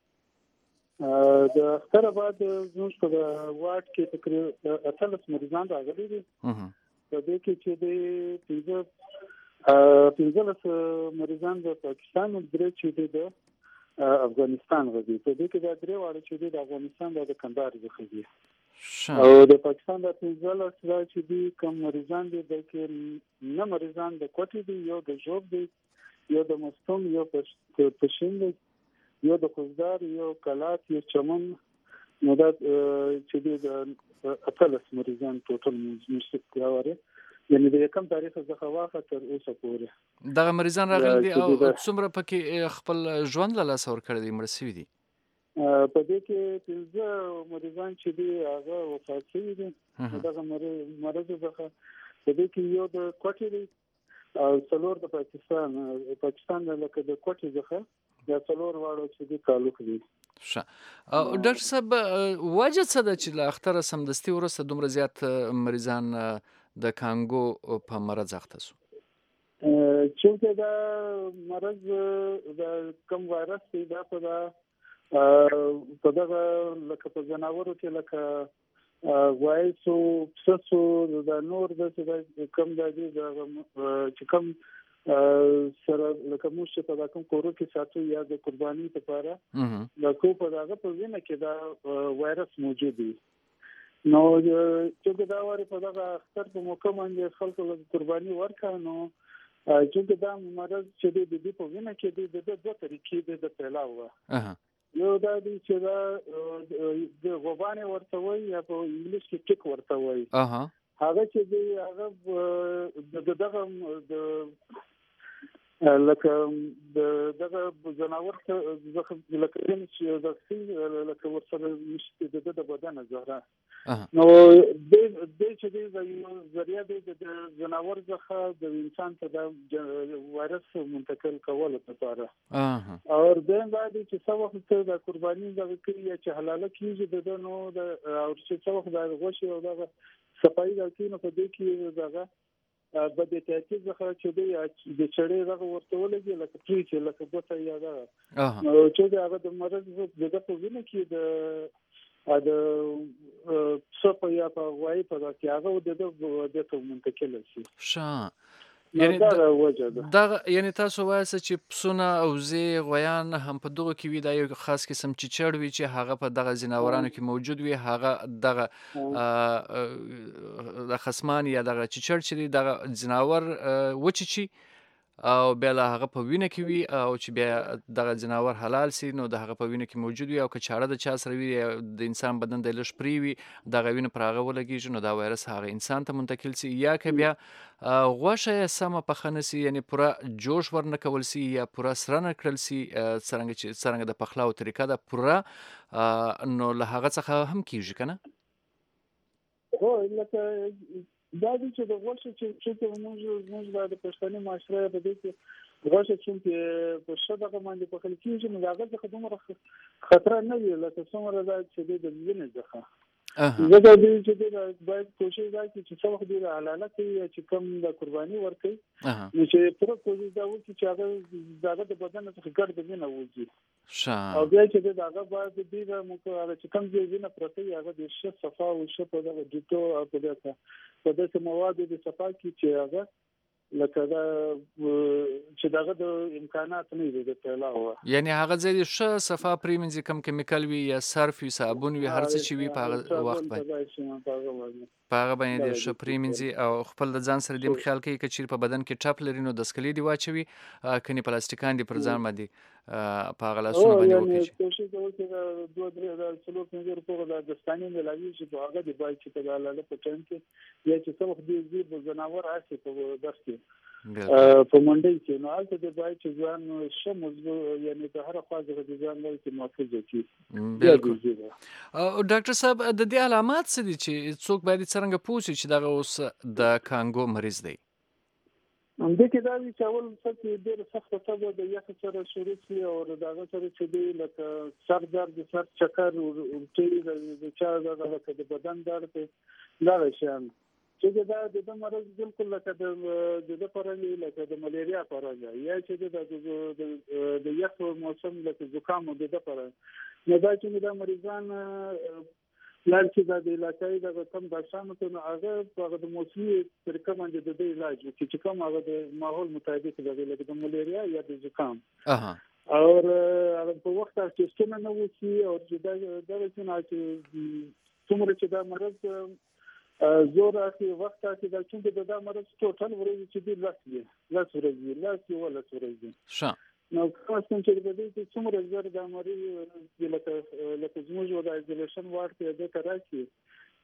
د اختر بعد زموږ په وارډ کې تقریبا اتلس مریضان راغلي دي په دې کې چې د پنځه پنځلس مریضان د پاکستان او درې چې د افغانستان غوډي په دې کې د درې واړه چې د افغانستان د کندهار څخه دي او د پاکستان د پنځلس چې دي کوم مریضان دي د کې نه مریضان د کوټې دي یو د جوب دي یو د مستوم یو په پښین دي یو د خوزدار یو کلات یو چمن نو دا چې د اتلس مریضان ټوټل موږ راوړي یعنی د یکم تاریخ څخه واخه تر اوسه پورې دغه مریضان راغلي دي او څومره پکې خپل ژوند له لاسه ورکړي دي مړ شوي دي؟ په دې کې پنځه مریضان چې دي هغه وفات شوي دي دغه مرض څخه. په دې کې یو د کوټې دی او څلور د پاکستان پاکستان لکه د کوټې څخه د څلور واړو چې دي تعلق دي. ښه ډاکټر صاحب وجه څه ده چې له اختره سمدستي وروسته دومره زیات مریضان د کانګو په مرض اخته شو؟ چې دا مرض د کوم وایرس دی دا په په دغه لکه په ځناورو کې لکه وایسو پسسو د نور د کوم د دې چې کوم سره لکه موږ په کوم کورو کې ساتو یا د قرباني لپاره د کو په دغه په وینه کې دا وایرس موجود دی. نو چې دا واره په دغه اختر په موقع باندې خلکو د قرباني ورکړه نو چې دا مرض چې د دې په وینه کې د دوه طریقې د پیلاوه. یو دا دی چې دا د غوبانه ورته وي یا په انګلیش کې ټیک ورته وي. هغه چې دی هغه د دغه د لکه دغه جناور څخه لکه چې د سي لکه ورسره نشته د بدن زهره. نو د دې چې د ذریعہ د جناور څخه د انسان ته د وایرس منتقل کول لپاره. او دین دا دی چې څو وخت د قرباني د کوي چې حلاله کیږي د نو د او چې څو وخت د غوښه او د صفایي د کینو په دې کې دغه په دې تاکید ځخه چې د چړې دغه ورته ولګي لکه پری چې لکه بوته یا دا نو چې هغه د مرض د په وینه کې د د صفه یا په وای په دا کې هغه د د ته منتقل شي. ښه یعنی دا یعنی تاسو وایسته چې پسونه او زی غویان هم په دغه کې وي دا یو خاص قسم چې چړ وي چې هغه په دغه ځناورانو کې موجود وي هغه دغه د خصمان یا دغه چې چړ چې دغه ځناور وچی چی او بیا هغه په وینه کې وي او چې بیا دغه ځناور حلال سي نو د هغه په وینه کې موجود وي او که چاړه د چا سره وي د انسان بدن د لږ پری وي دغه وینه پر هغه ولګیږي نو دا وایرس هغه انسان ته منتقل سي یا که بیا غوښه یې سمه پخنه سي یعنی پوره جوش ورنه کول سي یا پوره سره نه کړل سي څرنګه چې څرنګه د پخلاو طریقه ده پوره نو له هغه څخه هم کیږي کنه. هو لکه دا دي چې د غوښه چې چې موږ موږ د پښتني معاشره په دې کې غوښه چې په شدغه باندې په خل کېږي نو هغه څه دومره خطر نه وي لکه څومره دا چې د وینې ځخه زه د دې چې باید کوشش وکړي چې څو وخت د حلاله کې چې کوم د قرباني ورکړي نو چې پر کوشش دا وکړي چې هغه زړه د بدن څخه ګرد وینه وځي. او بیا چې دغه باید د دې مقابله چې کوم ځای وینه پرته هغه د شف صفا او شف د ډیټو او په دغه په دغه مواد د صفا کې چې هغه لکه دا چې دغه د امکانات نه دي د پیلاوه یعنی هغه ځای ښه صفا پریمنځي کم کیمیکل وي یا صرف وي صابون وي هر څه چې وي په هغه وخت باندې په هغه باندې د ښه پریمنځي او خپل د ځان سره د خیال کوي چې په بدن کې ټپ لري نو د سکلې دی واچوي کني پلاستیکان دي پر ځان باندې په هغه لاسونه باندې وکړي. کوشش کوي چې دوه درې د څلور پنځه په د دستاني ملاوي چې په هغه دی باید چې په لاله په ټیم کې یا چې څو وخت دی د جناور راشي په داس کې په منډي کې نو البته د باید چې ځان شمو یعنی په هر خواږه د ځان لري چې محفوظ وي. او ډاکټر صاحب د دې علامات څه دي چې څوک باید څنګه پوښي چې دغه اوس د کانګو مریض دی؟ هم دې کې دا چې اول څه ډېر سخت تبه د یخ سره شروع شي او دغه سره چې دی لکه سر درد سر چکر او چې د چا دغه د بدن درد دا شان چې دا د مرض بالکل لکه د د پرانی لکه د ملیریا پرانی یا چې د د یخ موسم لکه زکام او د پرانی نو دا چې د مریضان لار چې د علاقې د کم باشانو ته هغه په د موسمي طریقه باندې د دې علاج چې کوم هغه د ماحول مطابق د لکه د ملیریا یا د زکام اها او هغه په وخت کې څنګه نو وسی او چې دا د چې څومره چې دا مرض زور اخی وخت اخی دا چې دا مرض ټوټل ورځي چې دی لاسي لاس ورځي لاس ولا ورځي ښه نو کوم چې د دې څومره زر د مرض لکه لکه زموږ د ایزولیشن وارد کې د تراشي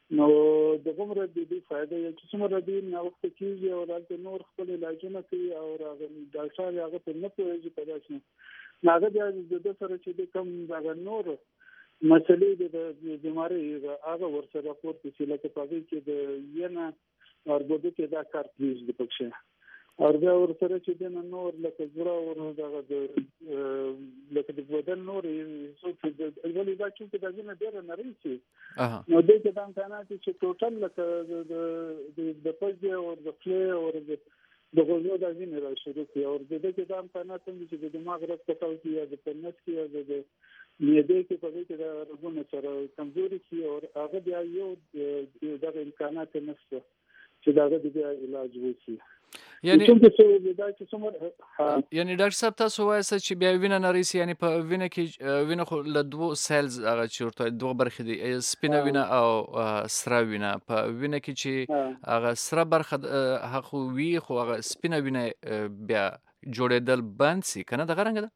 نو د کومره د دې فائدې چې څومره دې نه وخت کېږي او راځي نور خپل علاجونه کوي او راغلي ډاکټر هغه په نه پوهیږي په داسې ناګه د سره چې د کم دا نور مسلې د بیماری هغه ورسره راپور کې لکه پاږي چې د ینه ورګودو کې دا کار پلیز د پښه او دا ورسره چې د نور لکه زړه او دا د لکه د بدن نور څه چې ولې دا چې دا نه ډېر نری شي نو دې کې دا امکانات چې ټوټل لکه د د پښې او د فلې او د غوږو د ځینې راشي او د دې کې دا امکانات چې د دماغ رات کتاو کې یا د پنس کې یا د نیدې کې په دې کې دا رګونه سره کمزوري شي او هغه بیا یو د امکانات نشته چې دا د علاج وشي. یعنی یعنی ډاکټر صاحب تاسو وایئ چې بیا وینه نریسي یعنی په وینه کې وینه خو له دوه سیلز هغه چې ورته دوه برخې دي سپینه وینه او سره وینه په وینه کې چې هغه سره برخه هغه وی خو هغه سپینه وینه بیا جوړېدل بند سي کنه د غرنګ ده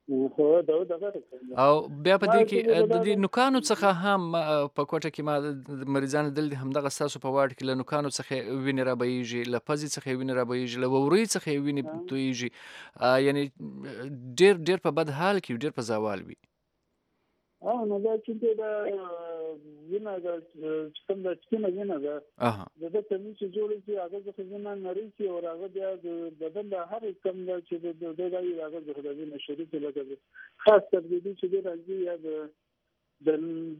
او بیا په دې کې د دې نوکانو څخه هم په کوټه کې ما مریضان دل همدغه ساسو په واټ کې له نوکانو څخه وینې را بهیږي له پزې څخه وینې را بهیږي له ووري څخه وینې تویږي یعنی ډېر ډېر په بد حال کې ډېر په زوال وي. اه نو دا چې دا وینه دا چې کوم د سپینه وینه ده د دې کمی چې جوړې چې هغه د خزانه نری چې او هغه بیا د بدن د هر کم د چې د د دای هغه د خدای شریک لګي خاص کر دې چې د راځي یا د د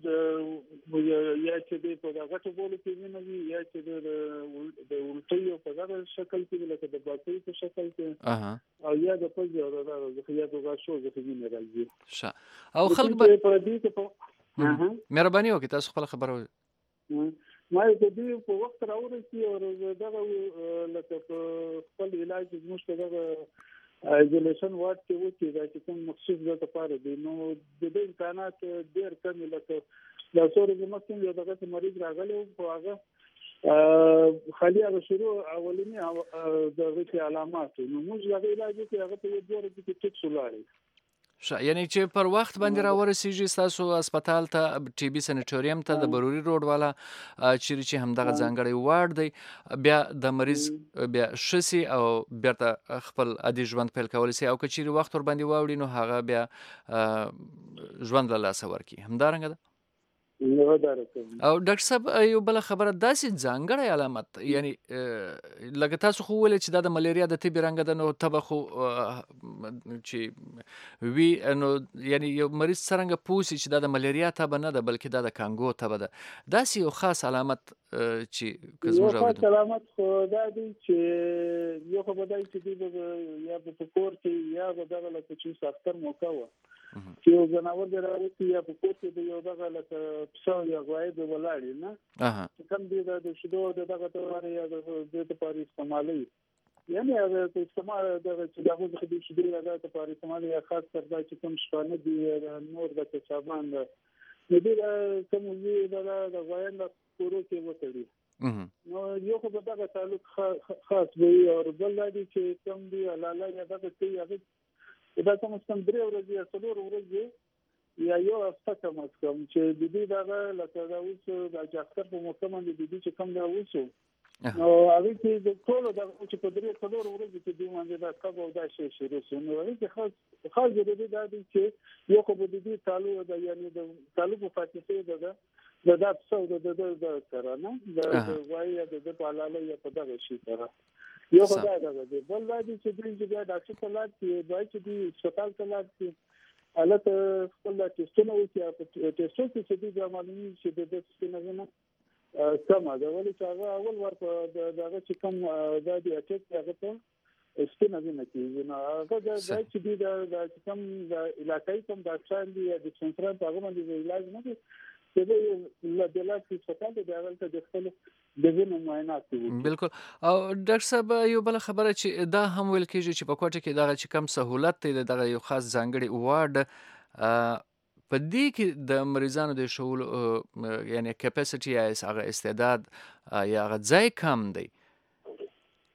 یا چې د په دغه ټولو کې وینه وي یا چې د د الټیو په دغه شکل کې لکه د باطي په شکل کې او یا د پوزي او د یا د غاښو د وینې راځي ښه او خلک به په دې کې په مهرباني وکړئ تاسو خپل خبره ما د دې په وخت راوړی او دغه لکه په خپل علاج زموږ په دغه ایزولیشن وارد کې وکی دا چې کوم مخصوص ځای لپاره دی نو د دې امکانات ډېر کم لکه د څورې زموږ یو دغه مریض راغلی او هغه خالي هغه شروع اولینی د علامات نو موږ هغه علاج کې هغه په یو ډول کې ټیک شولای ش یعنی چې پر وخت باندې را ورسیږي تاسو هسپتال ته ټي بي سانیټوریم ته د بروري روډ والا چې چې همدغه ځانګړی وارد دی بیا د مریض بیا شسي او بیرته خپل عادي ژوند پیل کولی سي او که چیرې وخت ور باندې واوړي نو هغه بیا ژوند له لاسه ورکړي همدارنګه ده نو دا راځي او ډاکټر صاحب یو بل خبره داسې ځانګړی علامت یعنی لکه تاسو خو ولې چې دا د ملیریا د تبي رنګ ده نو تبه خو چې وی نو یعنی یو مریض څنګه پوسی چې دا د ملیریا تبه نه ده بلکې دا د کانګو تبه ده داسې یو خاص علامت چې کزمو راوړي خاص علامت خو دا دی چې یو خو بدای چې دی یا په کور کې یا بدل لکه چې سختر موقع و چې یو جناور دی راوتی یا په کور کې دی یو دغه لکه څو یا غوای دی ولاړی نه چې کوم دی د شیدو دغه تور یا د دې لپاره استعمالي یعنی هغه په استعمال دغه چې دغه د دې شیدو دغه لپاره استعمالي خاص کر دا چې کوم شپانه دی نور د صابون دی نو دې کوم وی د غوای د کورو کې وتړي نو یو خو دغه تعلق خاص وي او بل دی چې کوم دی لاله یا دغه چې هغه دا کوم څنګه درې ورځې یا څلور ورځې یا یو هفته کم از کم چې د دې دغه لکه دا اوس د اختر په موقع باندې د دې چې کوم دا اوسو نو هغه چې د ټول د چې په درې څلور ورځې کې دوی باندې دا کب او دا شی شروع شو نو هغه چې خاص خاص د دې دا دی چې یو خو د دې تعلق د یعنی د تعلق فاتحه ده د دا څو د د سره نه د وایي د د پالاله یا په دغه شی سره یو خدای دا دی بل دا دی چې دوی چې ډاکټر ته لاړ شي دوی چې دوی هسپتال ته لاړ شي البته خپل ټیسټونه وکړي په ټیسټو کې چې دوی معلومي چې د دې څه نه کم ده ولې چې هغه اول ور په دغه چې کوم دا دی اټیک هغه ته سپینه نه کیږي نو هغه دا چې دوی دا کوم د علاقې کوم ډاکټر دی د سنټرال هغه باندې علاج نه کوي چې د دلته چې څنګه د اول ته د خپل د وینې معاینات کوي بالکل او ډاکټر صاحب یو بل خبره چې دا هم ویل کېږي چې په کوټه کې دغه چې کم سہولت دی دغه یو خاص ځانګړي وارد په دې کې د مریضانو د شغل یعنی کیپاسټي یا هغه استعداد یا هغه ځای کم دی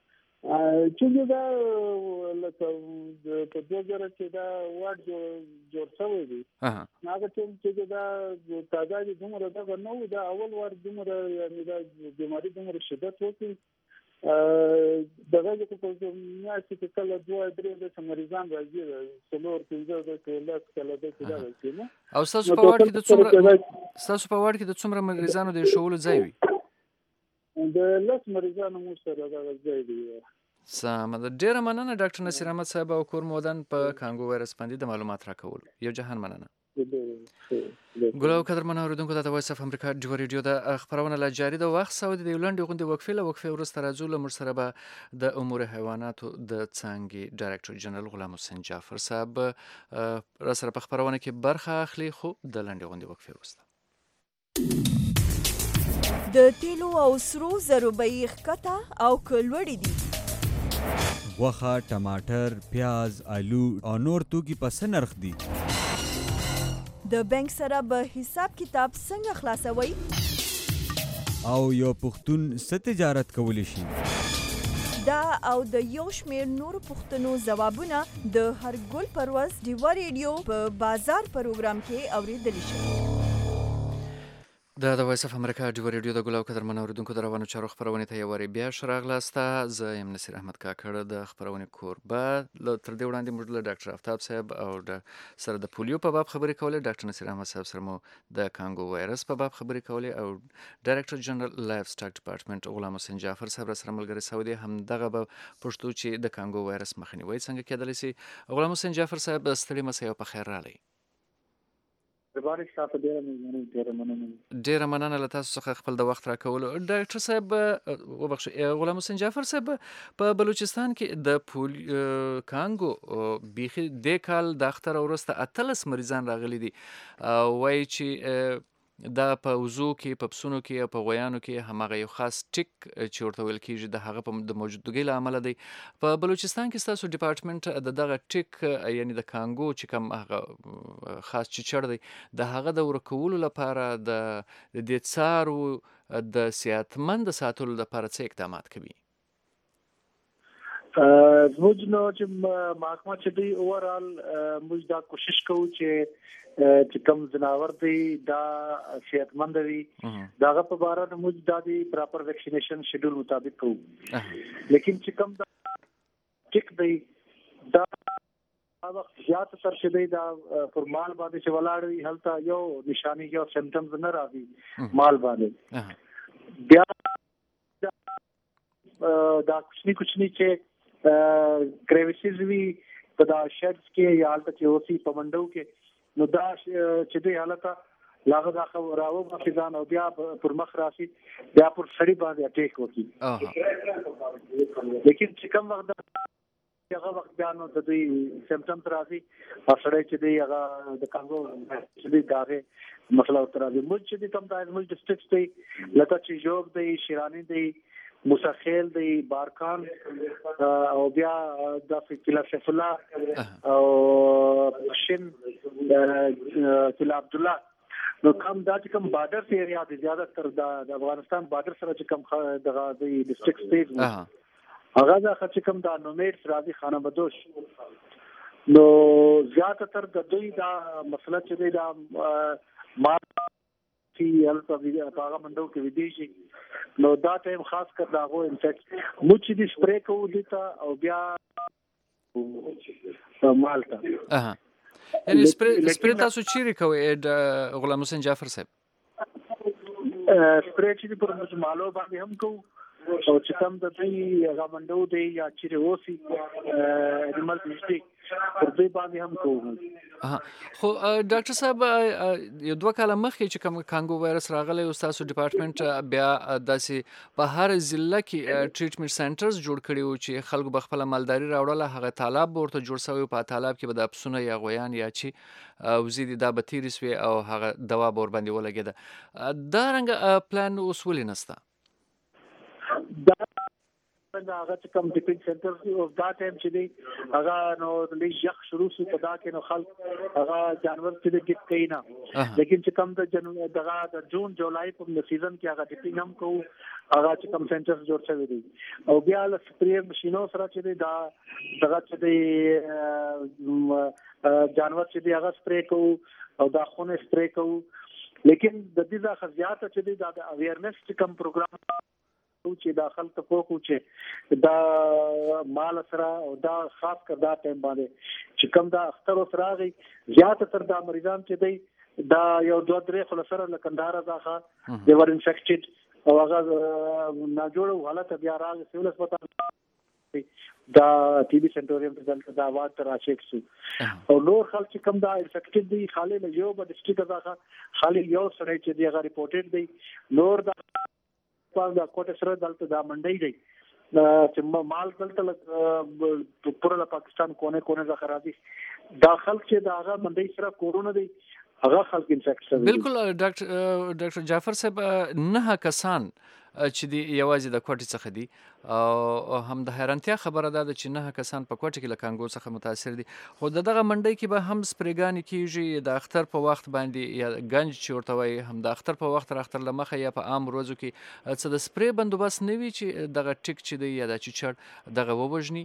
چې دا لکه په دوه زره چې دا واټ جوړ شوی دی هغه چې دا تعداد دومره دغه نه و دا اول وار دومره یعنې دا بیماري دومره شدت وکړي دغه چې په میاشتې کې کله دوه درې داسې مریضان راځي څلور پنځه داسې لس کله داسې دا راځي نه او ستاسو په واټ کې د څومره ستاسو په واټ کې د څومره مریضانو د ایښولو ځای وي د لس مریضانو موږ سره دغه ځای دی سمه ده. ډېره مننه ډاکټر نصیر احمد صاحب او کور مودن په کانګو وایرس باندې د معلومات راکولو. یو جهان مننه. ګلو قدرمن اوریدونکو د وایس اف امریکا ډیو ریډیو د خبرونه لا جاری ده. وخت سعودي د یولند غونډې وقفې له وقفې وروسته راځو له موږ سره به د امور حیواناتو د څانګې ډایرکټر جنرال غلام حسین جعفر صاحب را سره په خبرونه کې برخه اخلي خو د لنډې غونډې وقفې وروسته. د تیلو او سرو زرو بیې ښکته او کلوړې دي. غوښه، ټماټر، پیاز، آلو او نور توکي په څه نرخ دي؟ د بانک سره به حساب کتاب څنګه خلاصوي؟ او یو پښتون څه تجارت کولی شي؟ دا او د یو شمېر نورو پوښتنو ځوابونه د هر ګل پر ورځ ډیوا ریډیو په بازار پروګرام کې اورېدلی شي. د د وایس اف امریکا ډیو ریډیو د ګلو قدرمن اوریدونکو د روانو چارو خبرونې ته یو واری بیا ښه راغلاست. زه یم نصیر احمد کاکړ د خبرونې کوربه. تر دې وړاندې موږ له ډاکټر آفتاب صاحب او سره د پولیو په باب خبرې کولې. ډاکټر نصیر احمد صاحب سره مو د کانګو وایرس په باب خبرې کولې او ډایرکټر جنرال لایف سټاک ډپارټمنټ غلام حسین جعفر صاحب سره ملګری سعودي هم دغه به پښتو چې د کانګو وایرس مخنیوي څنګه کېدلی شي. غلام حسین جعفر صاحب ستړي مسئ او په خیر راغلی. ډیره مننه له تاسو څخه خپل د وخت راکولو. ډاکټر صاحب وبخښئ غلام حسین جعفر صاحب په بلوچستان کې د پولیو کانګو بیخي دې کال د اختر وروسته اتلس مریضان راغلي دي. وایي چې دا په وزو کې په پسونو کې او په غویانو کې هماغه یو خاص ټیک چې ورته ویل کېږي د هغه په د موجودګۍ له امله دی. په بلوچستان کې ستاسو ډپارټمنټ د دغه ټیک یعنی د کانګو چې کوم هغه خاص چیچړ دی د هغه د ورکولو لپاره د دې څارو د صحتمند ساتلو لپاره څه اقدامات کوي؟ زموږ نو چې محکمه چې دی اوورال موږ دا کوشش کوو چې چې کوم ځناور دی دا صحتمند وي داغه په اړه موږ دا دی پراپر ویکسینیشن شیډول مطابق کوو. لیکن چې کوم دا ټیک دی دا وخت زیات تر چې دی دا فرمال باندې چې ولاړ وي هلته یو نشانی یو سمپټمز نه راځي مال باندې بیا دا کوچنی کوچنی چې کریویسز وی په دا شډز کې یا حالت کې اوسي په منډو کې نو دا چې دی حالت لاغه دا راو مخزان او بیا پر مخ راشي بیا پر سړی باندې اٹیک وکړي. لیکن چې کوم وخت هغه وخت بیا نو د دې سمپټمز راځي او سړی چې دی هغه د کانګو چې دی داغه مسله تر راځي. موږ چې کوم د موږ ډسټرکټ دی لکه چې جوب دی شیرانی دی مسخیل دی بارکان او بیا د فیلا شفلا او شین فیلا عبد الله نو کوم دا چې کوم بارډر ایریا دی زیاده تر د افغانستان بارډر سره چې کوم دغه د ډسټرکټ سټیټ هغه دا چې کوم د نومیټس راځي خانه بدوش نو زیاده تر د دوی دا مسله چې دی دا ما چې الته هغه منډو کې ودیشي نو دا ټایم خاص کر دا غو انفیکټ مو چې دی سپری کوو دیتا او بیا مالتا یعنی سپری سپری تاسو چیرې کوئ غلام حسین جعفر صاحب؟ سپری چې پر مالو باندې هم کوو او چې کوم د دوی هغه منډو دی یا چیرې اوسي انیمل نشته پر دې باندې هم کوو. خو ډاکټر صاحب یو دوه کاله مخکې چې کوم کانګو وایرس راغلی او تاسو ډپارټمنټ بیا داسې په هر ضلع کې ټریټمنټ سنټرز جوړ کړي وو چې خلکو به خپله مالداري راوړله هغه تالاب به ورته جوړ شوی په تالاب کې به د پسونه یا غویان یا چې وزې دي دا به تېرې سوې او هغه دوا به ورباندې ولګېده. دا رنګه پلان اوس ولې نشته؟ هغه چې کوم ډیپینګ سنټر او دا ټایم چې دی هغه نو د یخ شروع شو په دا کې نو خلک هغه جانور چې دی ګټ کوي نه لیکن چې کوم د جنو دغه د جون جولای په سیزن کې هغه ډیپینګ هم کوو هغه چې کوم سنټر جوړ شوی دی او بیا له سپری ماشينو سره چې دا دغه چې دی جانور چې دی هغه سپری کوو او دا خونه سپری کوو لیکن د دې ځخه زیات چې دی دا اویرنس کوم پروګرام چې داخل ته کوو چې دا مال سره او دا خاص کر دا ټیم باندې چې کوم دا اختر سره غي زیات تر دا مریضان چې دی دا یو دوه درې خلصره لکندار ځخه دی ور انفیکټډ او هغه ناجوړ حالت بیا راغی سیول هسپتال دا ټي بي سنټوریم په ځل دا وات راشي او نور خلک کوم دا انفیکټډ دي خالي له یو په ډسټریکټ ځخه خالي یو سره چې دی هغه ریپورټډ دی نور دا دا کوټه سره دلته دا منډي دی چې مال دلته پوره پاکستان کونه کونه ځخه راځي داخل چې دا هغه منډي سره کورونا دی هغه خلک انفیکټ شوي بالکل ډاکټر ډاکټر جعفر صاحب نه کسان چې دی یوازې د کوټې څخه دي او هم د حیرانتیا خبره ده چې نه کسان په کوټه کې له کانګو څخه متاثر دي خو دغه منډي کې به هم سپریګانی کیږي د اختر په وخت باندې یا گنج چې ورته وایي هم د اختر په وخت اختر لمخه یا په عام ورځو کې څه د سپری بندوبست نه وي چې دغه ټیک چې دی یا د چچړ دغه ووجني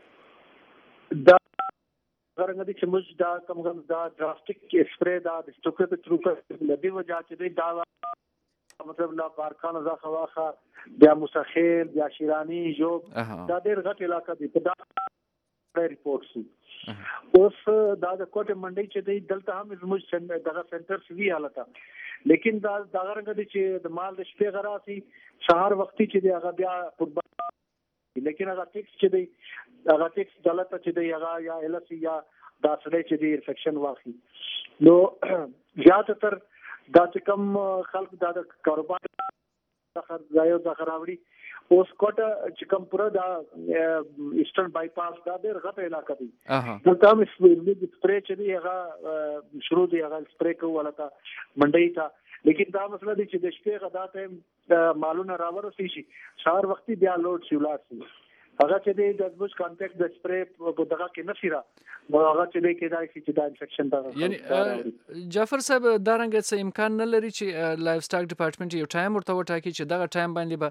دا څنګه دي چې موږ دا کوم دا ډراسټیک سپری دا د سټوکر په تروکه لدی وجه چې دی دا مطلب لا کارخانه ځخه واخه بیا مسخیل بیا شیرانی جوب دا ډېر غټ علاقہ دی په دا ریپورټ سي اوس دا د کوټه منډي چې دی دلته هم زموږ دغه سنټر وی حالت لیکن دا دا رنګ دي چې د مال د شپې غراسي سهار وختي چې دی هغه بیا فوټبال لیکن هغه ټیکس چې دی هغه ټیکس دلته چې دی هغه یا السی یا دا سړی چې دی انفیکشن واخی نو زیات تر دا چې کوم خلک دا د کاروبار څخه ځایو ځخه راوړي اوس کوټه چې کوم پوره دا ایسټرن بایپاس دا ډېر غټه علاقہ دی دلته هم سپری چې دی هغه شروع دی هغه سپری کوو ولته منډي تا لیکن دا مسله دی چې د شپې غدا ته مالونه راورسي شي سهار وختي بیا لوډ شي ولات شي هغه چې دی د زموږ کانټیکټ د سپری په دغه کې نشيره نو هغه چې دی کېدای شي چې دا انفیکشن دا یعنی جعفر صاحب دا رنګ څه امکان نه لري چې لایف سټاک ډپارټمنټ یو ټایم ورته وټاکي چې دغه ټایم باندې به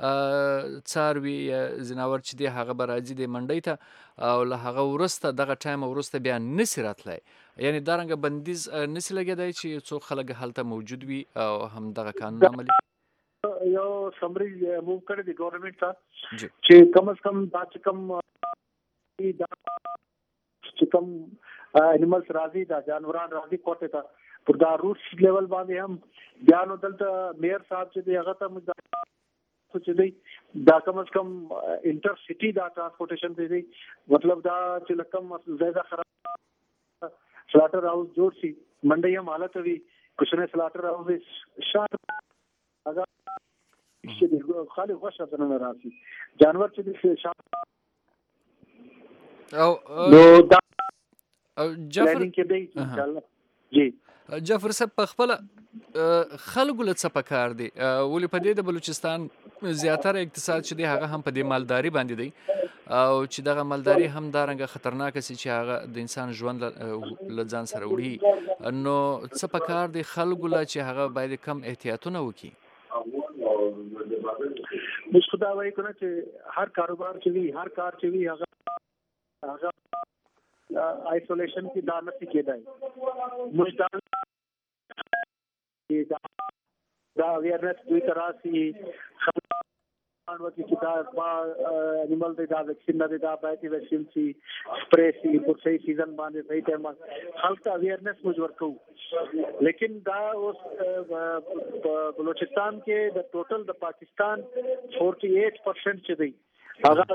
څاروي زناور چې دی هغه به راځي د منډي ته او له هغه ورسته دغه ټایم ورسته بیا نسی راتلی یعنی دا رنګ بندیز نسی لګیدای چې څو خلک هلته موجود وي او هم دغه قانون عملي یو سمري موو کړی دی ګورنمنت ته چې کم از کم دا چې کم دا چې کم انیملز راځي دا جانوران راځي کوټه ته پر دا روټس لیول باندې هم بیان دلته میر صاحب چې دی هغه ته موږ چې دی دا کم از کم انټر سټي دا ټرانسپورټیشن دی مطلب دا چې لکم زیاده خراب سلاټر هاوس جوړ شي منډي هم حالت وي کوشنه سلاټر هاوس شار هغه چې خالي غوښه نه راځي جانور چې د شام او نو دا او جعفر کې دی ان شاء الله جی جعفر صاحب په خپل خلکو له څه پکار دي ولې په دې د بلوچستان زیاتره اقتصاد چې دی هغه هم په دې مالداري باندې دی او چې دغه مالداري هم دا رنګه خطرناک سي چې هغه د انسان ژوند له ځان سره وړي نو څه پکار دي خلکو له چې هغه باید کم احتیاطونه وکړي مش خدا وایي کنه چې هر کاروبار چې وي هر کار چې وي هغه هغه آیسولیشن کی دا نسی کېدای موږ دا دا اویرنس دوی تراسي خلکو چې دا انیمل دی دا ویکسین نه دی دا باید ویکسین سي سپری سي په صحیح سیزن باندې صحیح ټایم خلک ته اویرنس موږ ورکو لیکن دا اوس بلوچستان کې د ټوټل د پاکستان अड़तालीस परसेंट چې دی هغه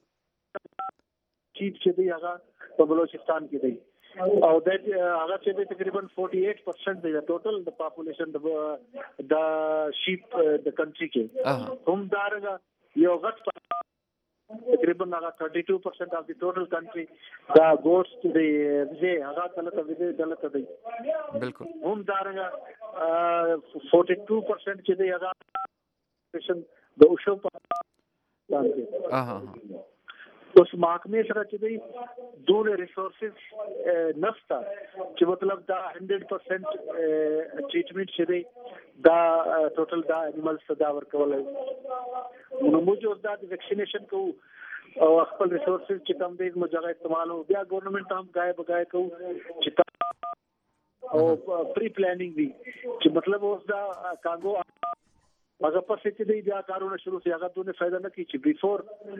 چیز چې دی هغه په بلوچستان کې دی او د هغه چې تقریبا अड़तालीस परसेंट دی ټوټل د پاپولیشن د د شیپ د کنټری کې هم دارغه یو غټ تقریبا هغه बत्तीस percent of the total country دا goes to the ویزه هغه دلته ویزه دلته دی بالکل هم دارغه बयालीस percent چې دی هغه د اوشو په اها اوس محکمې سره چې دی دوه ریسورسز نشته چې مطلب دا هنډرډ پرسنټ ټریټمنټ چې دی دا ټوټل دا انیمل صدا ورکولای نو موږ اوس دا ویکسینیشن کوو او خپل ریسورسز چې کم دی موږ هغه استعمالو بیا ګورنمنت هم غای بغای کوو چې او پری پلانینګ دی چې مطلب اوس دا کاغو هغه پسې چې دی بیا کارونه شروع شي هغه دونه فائدہ نه کوي چې بیفور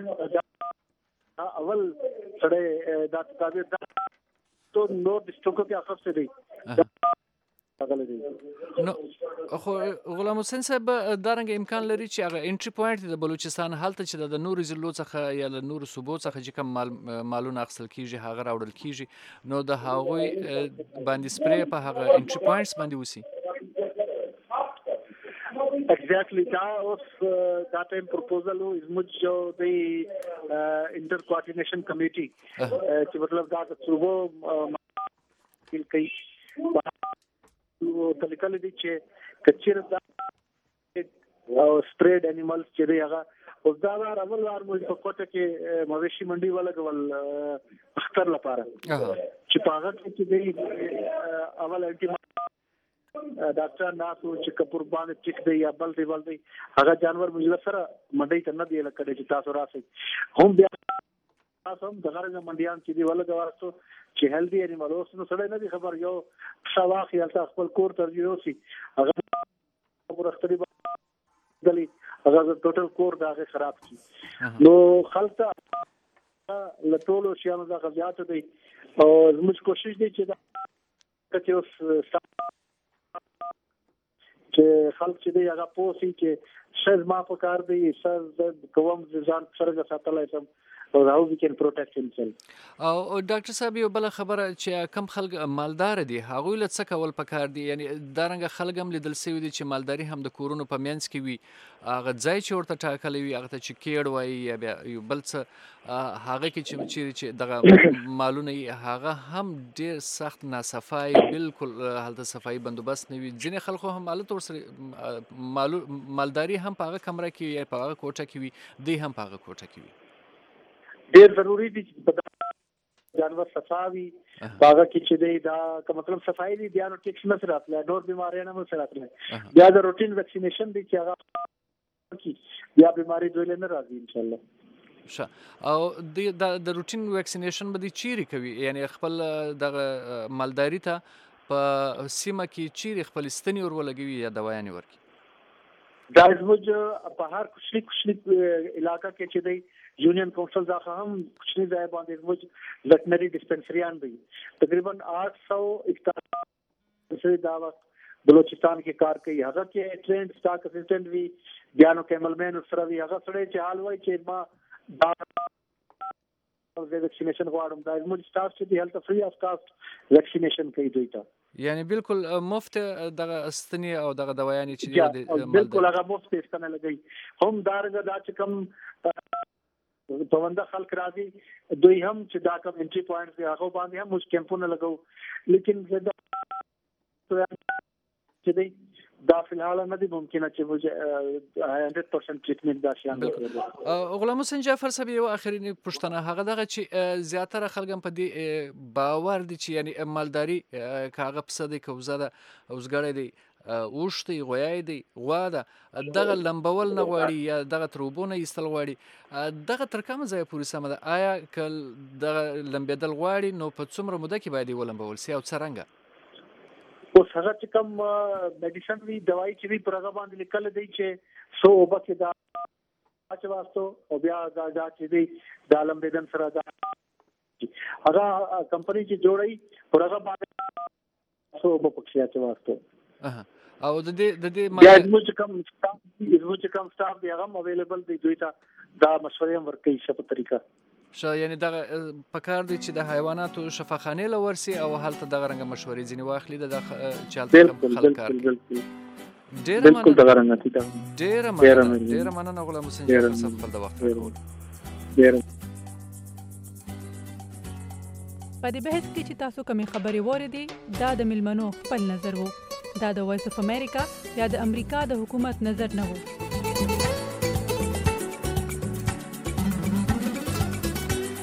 اول سره دا تابع دا تو نو دستوکو کې اخف څه دی نو خو غلام حسین صاحب دارنګ امکان لري چې هغه انټری پوینټ د بلوچستان حالت چې د نور ضلعو څخه یا د نور صوبو څخه چې کوم مال مالونه اخیستل کیږي هغه راوړل کیږي نو د هغوی باندې سپری په هغه انټری پوینټس باندې وسی Exactly. That was uh, that time proposal is much जो the inter coordination committee कि मतलब that सुबह किल कई वो तरीका ले दीचे कच्चे रदा spread animals चेरे आगा उस दावार अवल वार मुझे पकोटे के मवेशी मंडी वाला कवल अख्तर लपारा चिपागा के चीज़ें अवल एंटी ډاکټر ناسو چې کپور باندې ټیک دی یا بل دی بل دی هغه جانور مجله سره منډي ته نه دی لکه چې تاسو راسي هم بیا تاسو هم دغه منډیان چې دی ولګ ورسو چې هیلدي انیمالوس نو سره نه دی خبر یو شواخ یا تاسو خپل کور تر یو سي هغه ورختري دلی هغه ټوټل کور داغه خراب کی نو خلک لټولو شیانو دا غزيات دی او زموږ کوشش دی چې دا چې اوس چې خلک چې دی هغه پوسي چې شز ما په کار دی سر کوم ځان سره ساتلای سم او how we can protect himself او ډاکټر صاحب یو بل خبره چې کم خلک مالدار دي هغه له څه کول پکار دي یعنی دارنګ خلک هم لیدل سوي دي چې مالداري هم د کورونو په مینس کې وي هغه ځای چې ورته ټاکلي وي هغه ته چې کېړ وای یا یو بل څه هغه کې چې دغه مالونه هغه هم ډیر سخت ناصفای بالکل حالت صفای بندوبست نه وي ځینې خلکو هم حالت ورسره مالداري هم په هغه کمره کې یا په هغه کوټه کې وي دی هم په هغه کوټه کې وي ډیر ضروری دي چې جانور صفاوي باغ کې چې دی دا که مطلب صفای دي بیا نو ټیکس نه سره راځي نور بیماریاں نه سره راځي بیا د روټین ویکسینیشن دي چې هغه کی بیا بیماری دوی نه راځي ان شاء الله ښه او د د روټین ویکسینیشن به دي چیرې کوي یعنی خپل د مالداري ته په سیمه کې چیرې خپل ستنی ور ولګوي یا دوايان ورکي دا زموږ په هر کوچني کوچني علاقہ کې چې دی یونین کونسل ځخه هم کوچني ځای باندې زموږ ویټرنری ډسپنسریان دي تقریبا آठ سو اکتالیس دا بلوچستان کې کار کوي هغه کې ټرینډ سٹاک اسسټنټ وی بیانو کیمل مین سره وی هغه سره چې حال وای چې ما دا ویکسینیشن غواړم دا زموږ سټاف چې دی هلته فری اف کاست ویکسینیشن کوي دوی ته یعنی بالکل مفت دغه استنی او دغه دوايان چې دی بالکل هغه مفت استنه لګي هم دارګه دا چې کم پونده خلک راځي دوی هم چې دا کوم انټری پوینټ دی هغه باندې هم موږ کیمپونه لګو لیکن زدا چې دی دا فلحال نه دی ممکنه چې موږ هنډرډ پرسنټ ټریټمنټ دا شان غلام حسین جعفر صاحب یو اخرینی پښتنه هغه دغه چې زیاتره خلک په دې باور دي چې یعنی مالداري کاغه پسه دی کوزه ده اوسګړی دی اوشتي غویای دی غوا ده دغه لمبول نه غواړي یا دغه تروبونه ایستل غواړي دغه تر کومه ځای پورې سم ده آیا کل دغه لمبېدل غواړي نو په څومره موده کې باید ولمبول سي او څرنګه اوس هغه چې کوم میډیسن وی دوايي چې وی پرغه باندې لیکل دی چې سو وبکه دا چې واسطو او بیا دا چې دی د لمبېدن سره دا هغه کمپنی چې جوړي پرغه باندې سو وبکه چې واسطو او د دې د دې بیا زموږ کوم سټاف زموږ کوم سټاف دی هغه اویلیبل دی دوی ته دا مشورې ورکوي څه په طریقه شو یعنی دغه پکار دی چې د حیواناتو شفاخانه لورسي او حالت دغه رنګ مشورې ځنی واخلي د چالت خلک کار ډیر بالکل دغه رنګ دي ډیر مننه ډیر مننه غلام حسین جعفر صاحب خپل د وخت ورکول ډیر په دې بحث کې چې تاسو کومې خبرې واردې دا د ملمنو خپل نظر وو دا د وایس اف امریکا یا د امریکا د حکومت نظر نه وو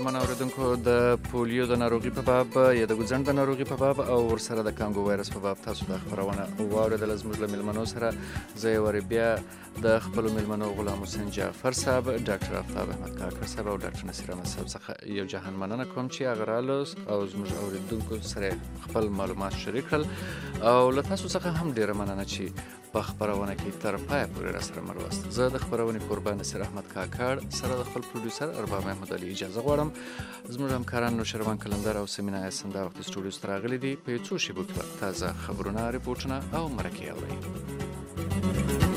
قدرمن اوریدونکو د پولیو د ناروغي په باب یا د ګوزن د ناروغي په باب او ورسره د کانګو وایرس په باب تاسو د خبرونه واوریدل. زموږ له میلمنو سره زه یو بیا د خپل میلمنو غلام حسین جعفر صاحب، ډاکټر آفتاب احمد کاکړ صاحب او ډاکټر نصیر احمد صاحب څخه یو جهان مننه کوم چې هغه رالو او زموږ اوریدونکو سره خپل معلومات شریک کړل او له تاسو څخه هم ډیره مننه چې په خبرونه کې تر پای پورې را سره مل واست. زه د خبرونې قربان نصیر احمد کاکړ سره د خپل پروډوسر ارباب محمد علي اجازه غواړم. زموږ همکاران نوشروان کلندر او سمینا حسن دا وخت سټوډیو ته راغلي دي. په څو شیبو کې تازه خبرونه، ریپورټونه او مرکې اورئ.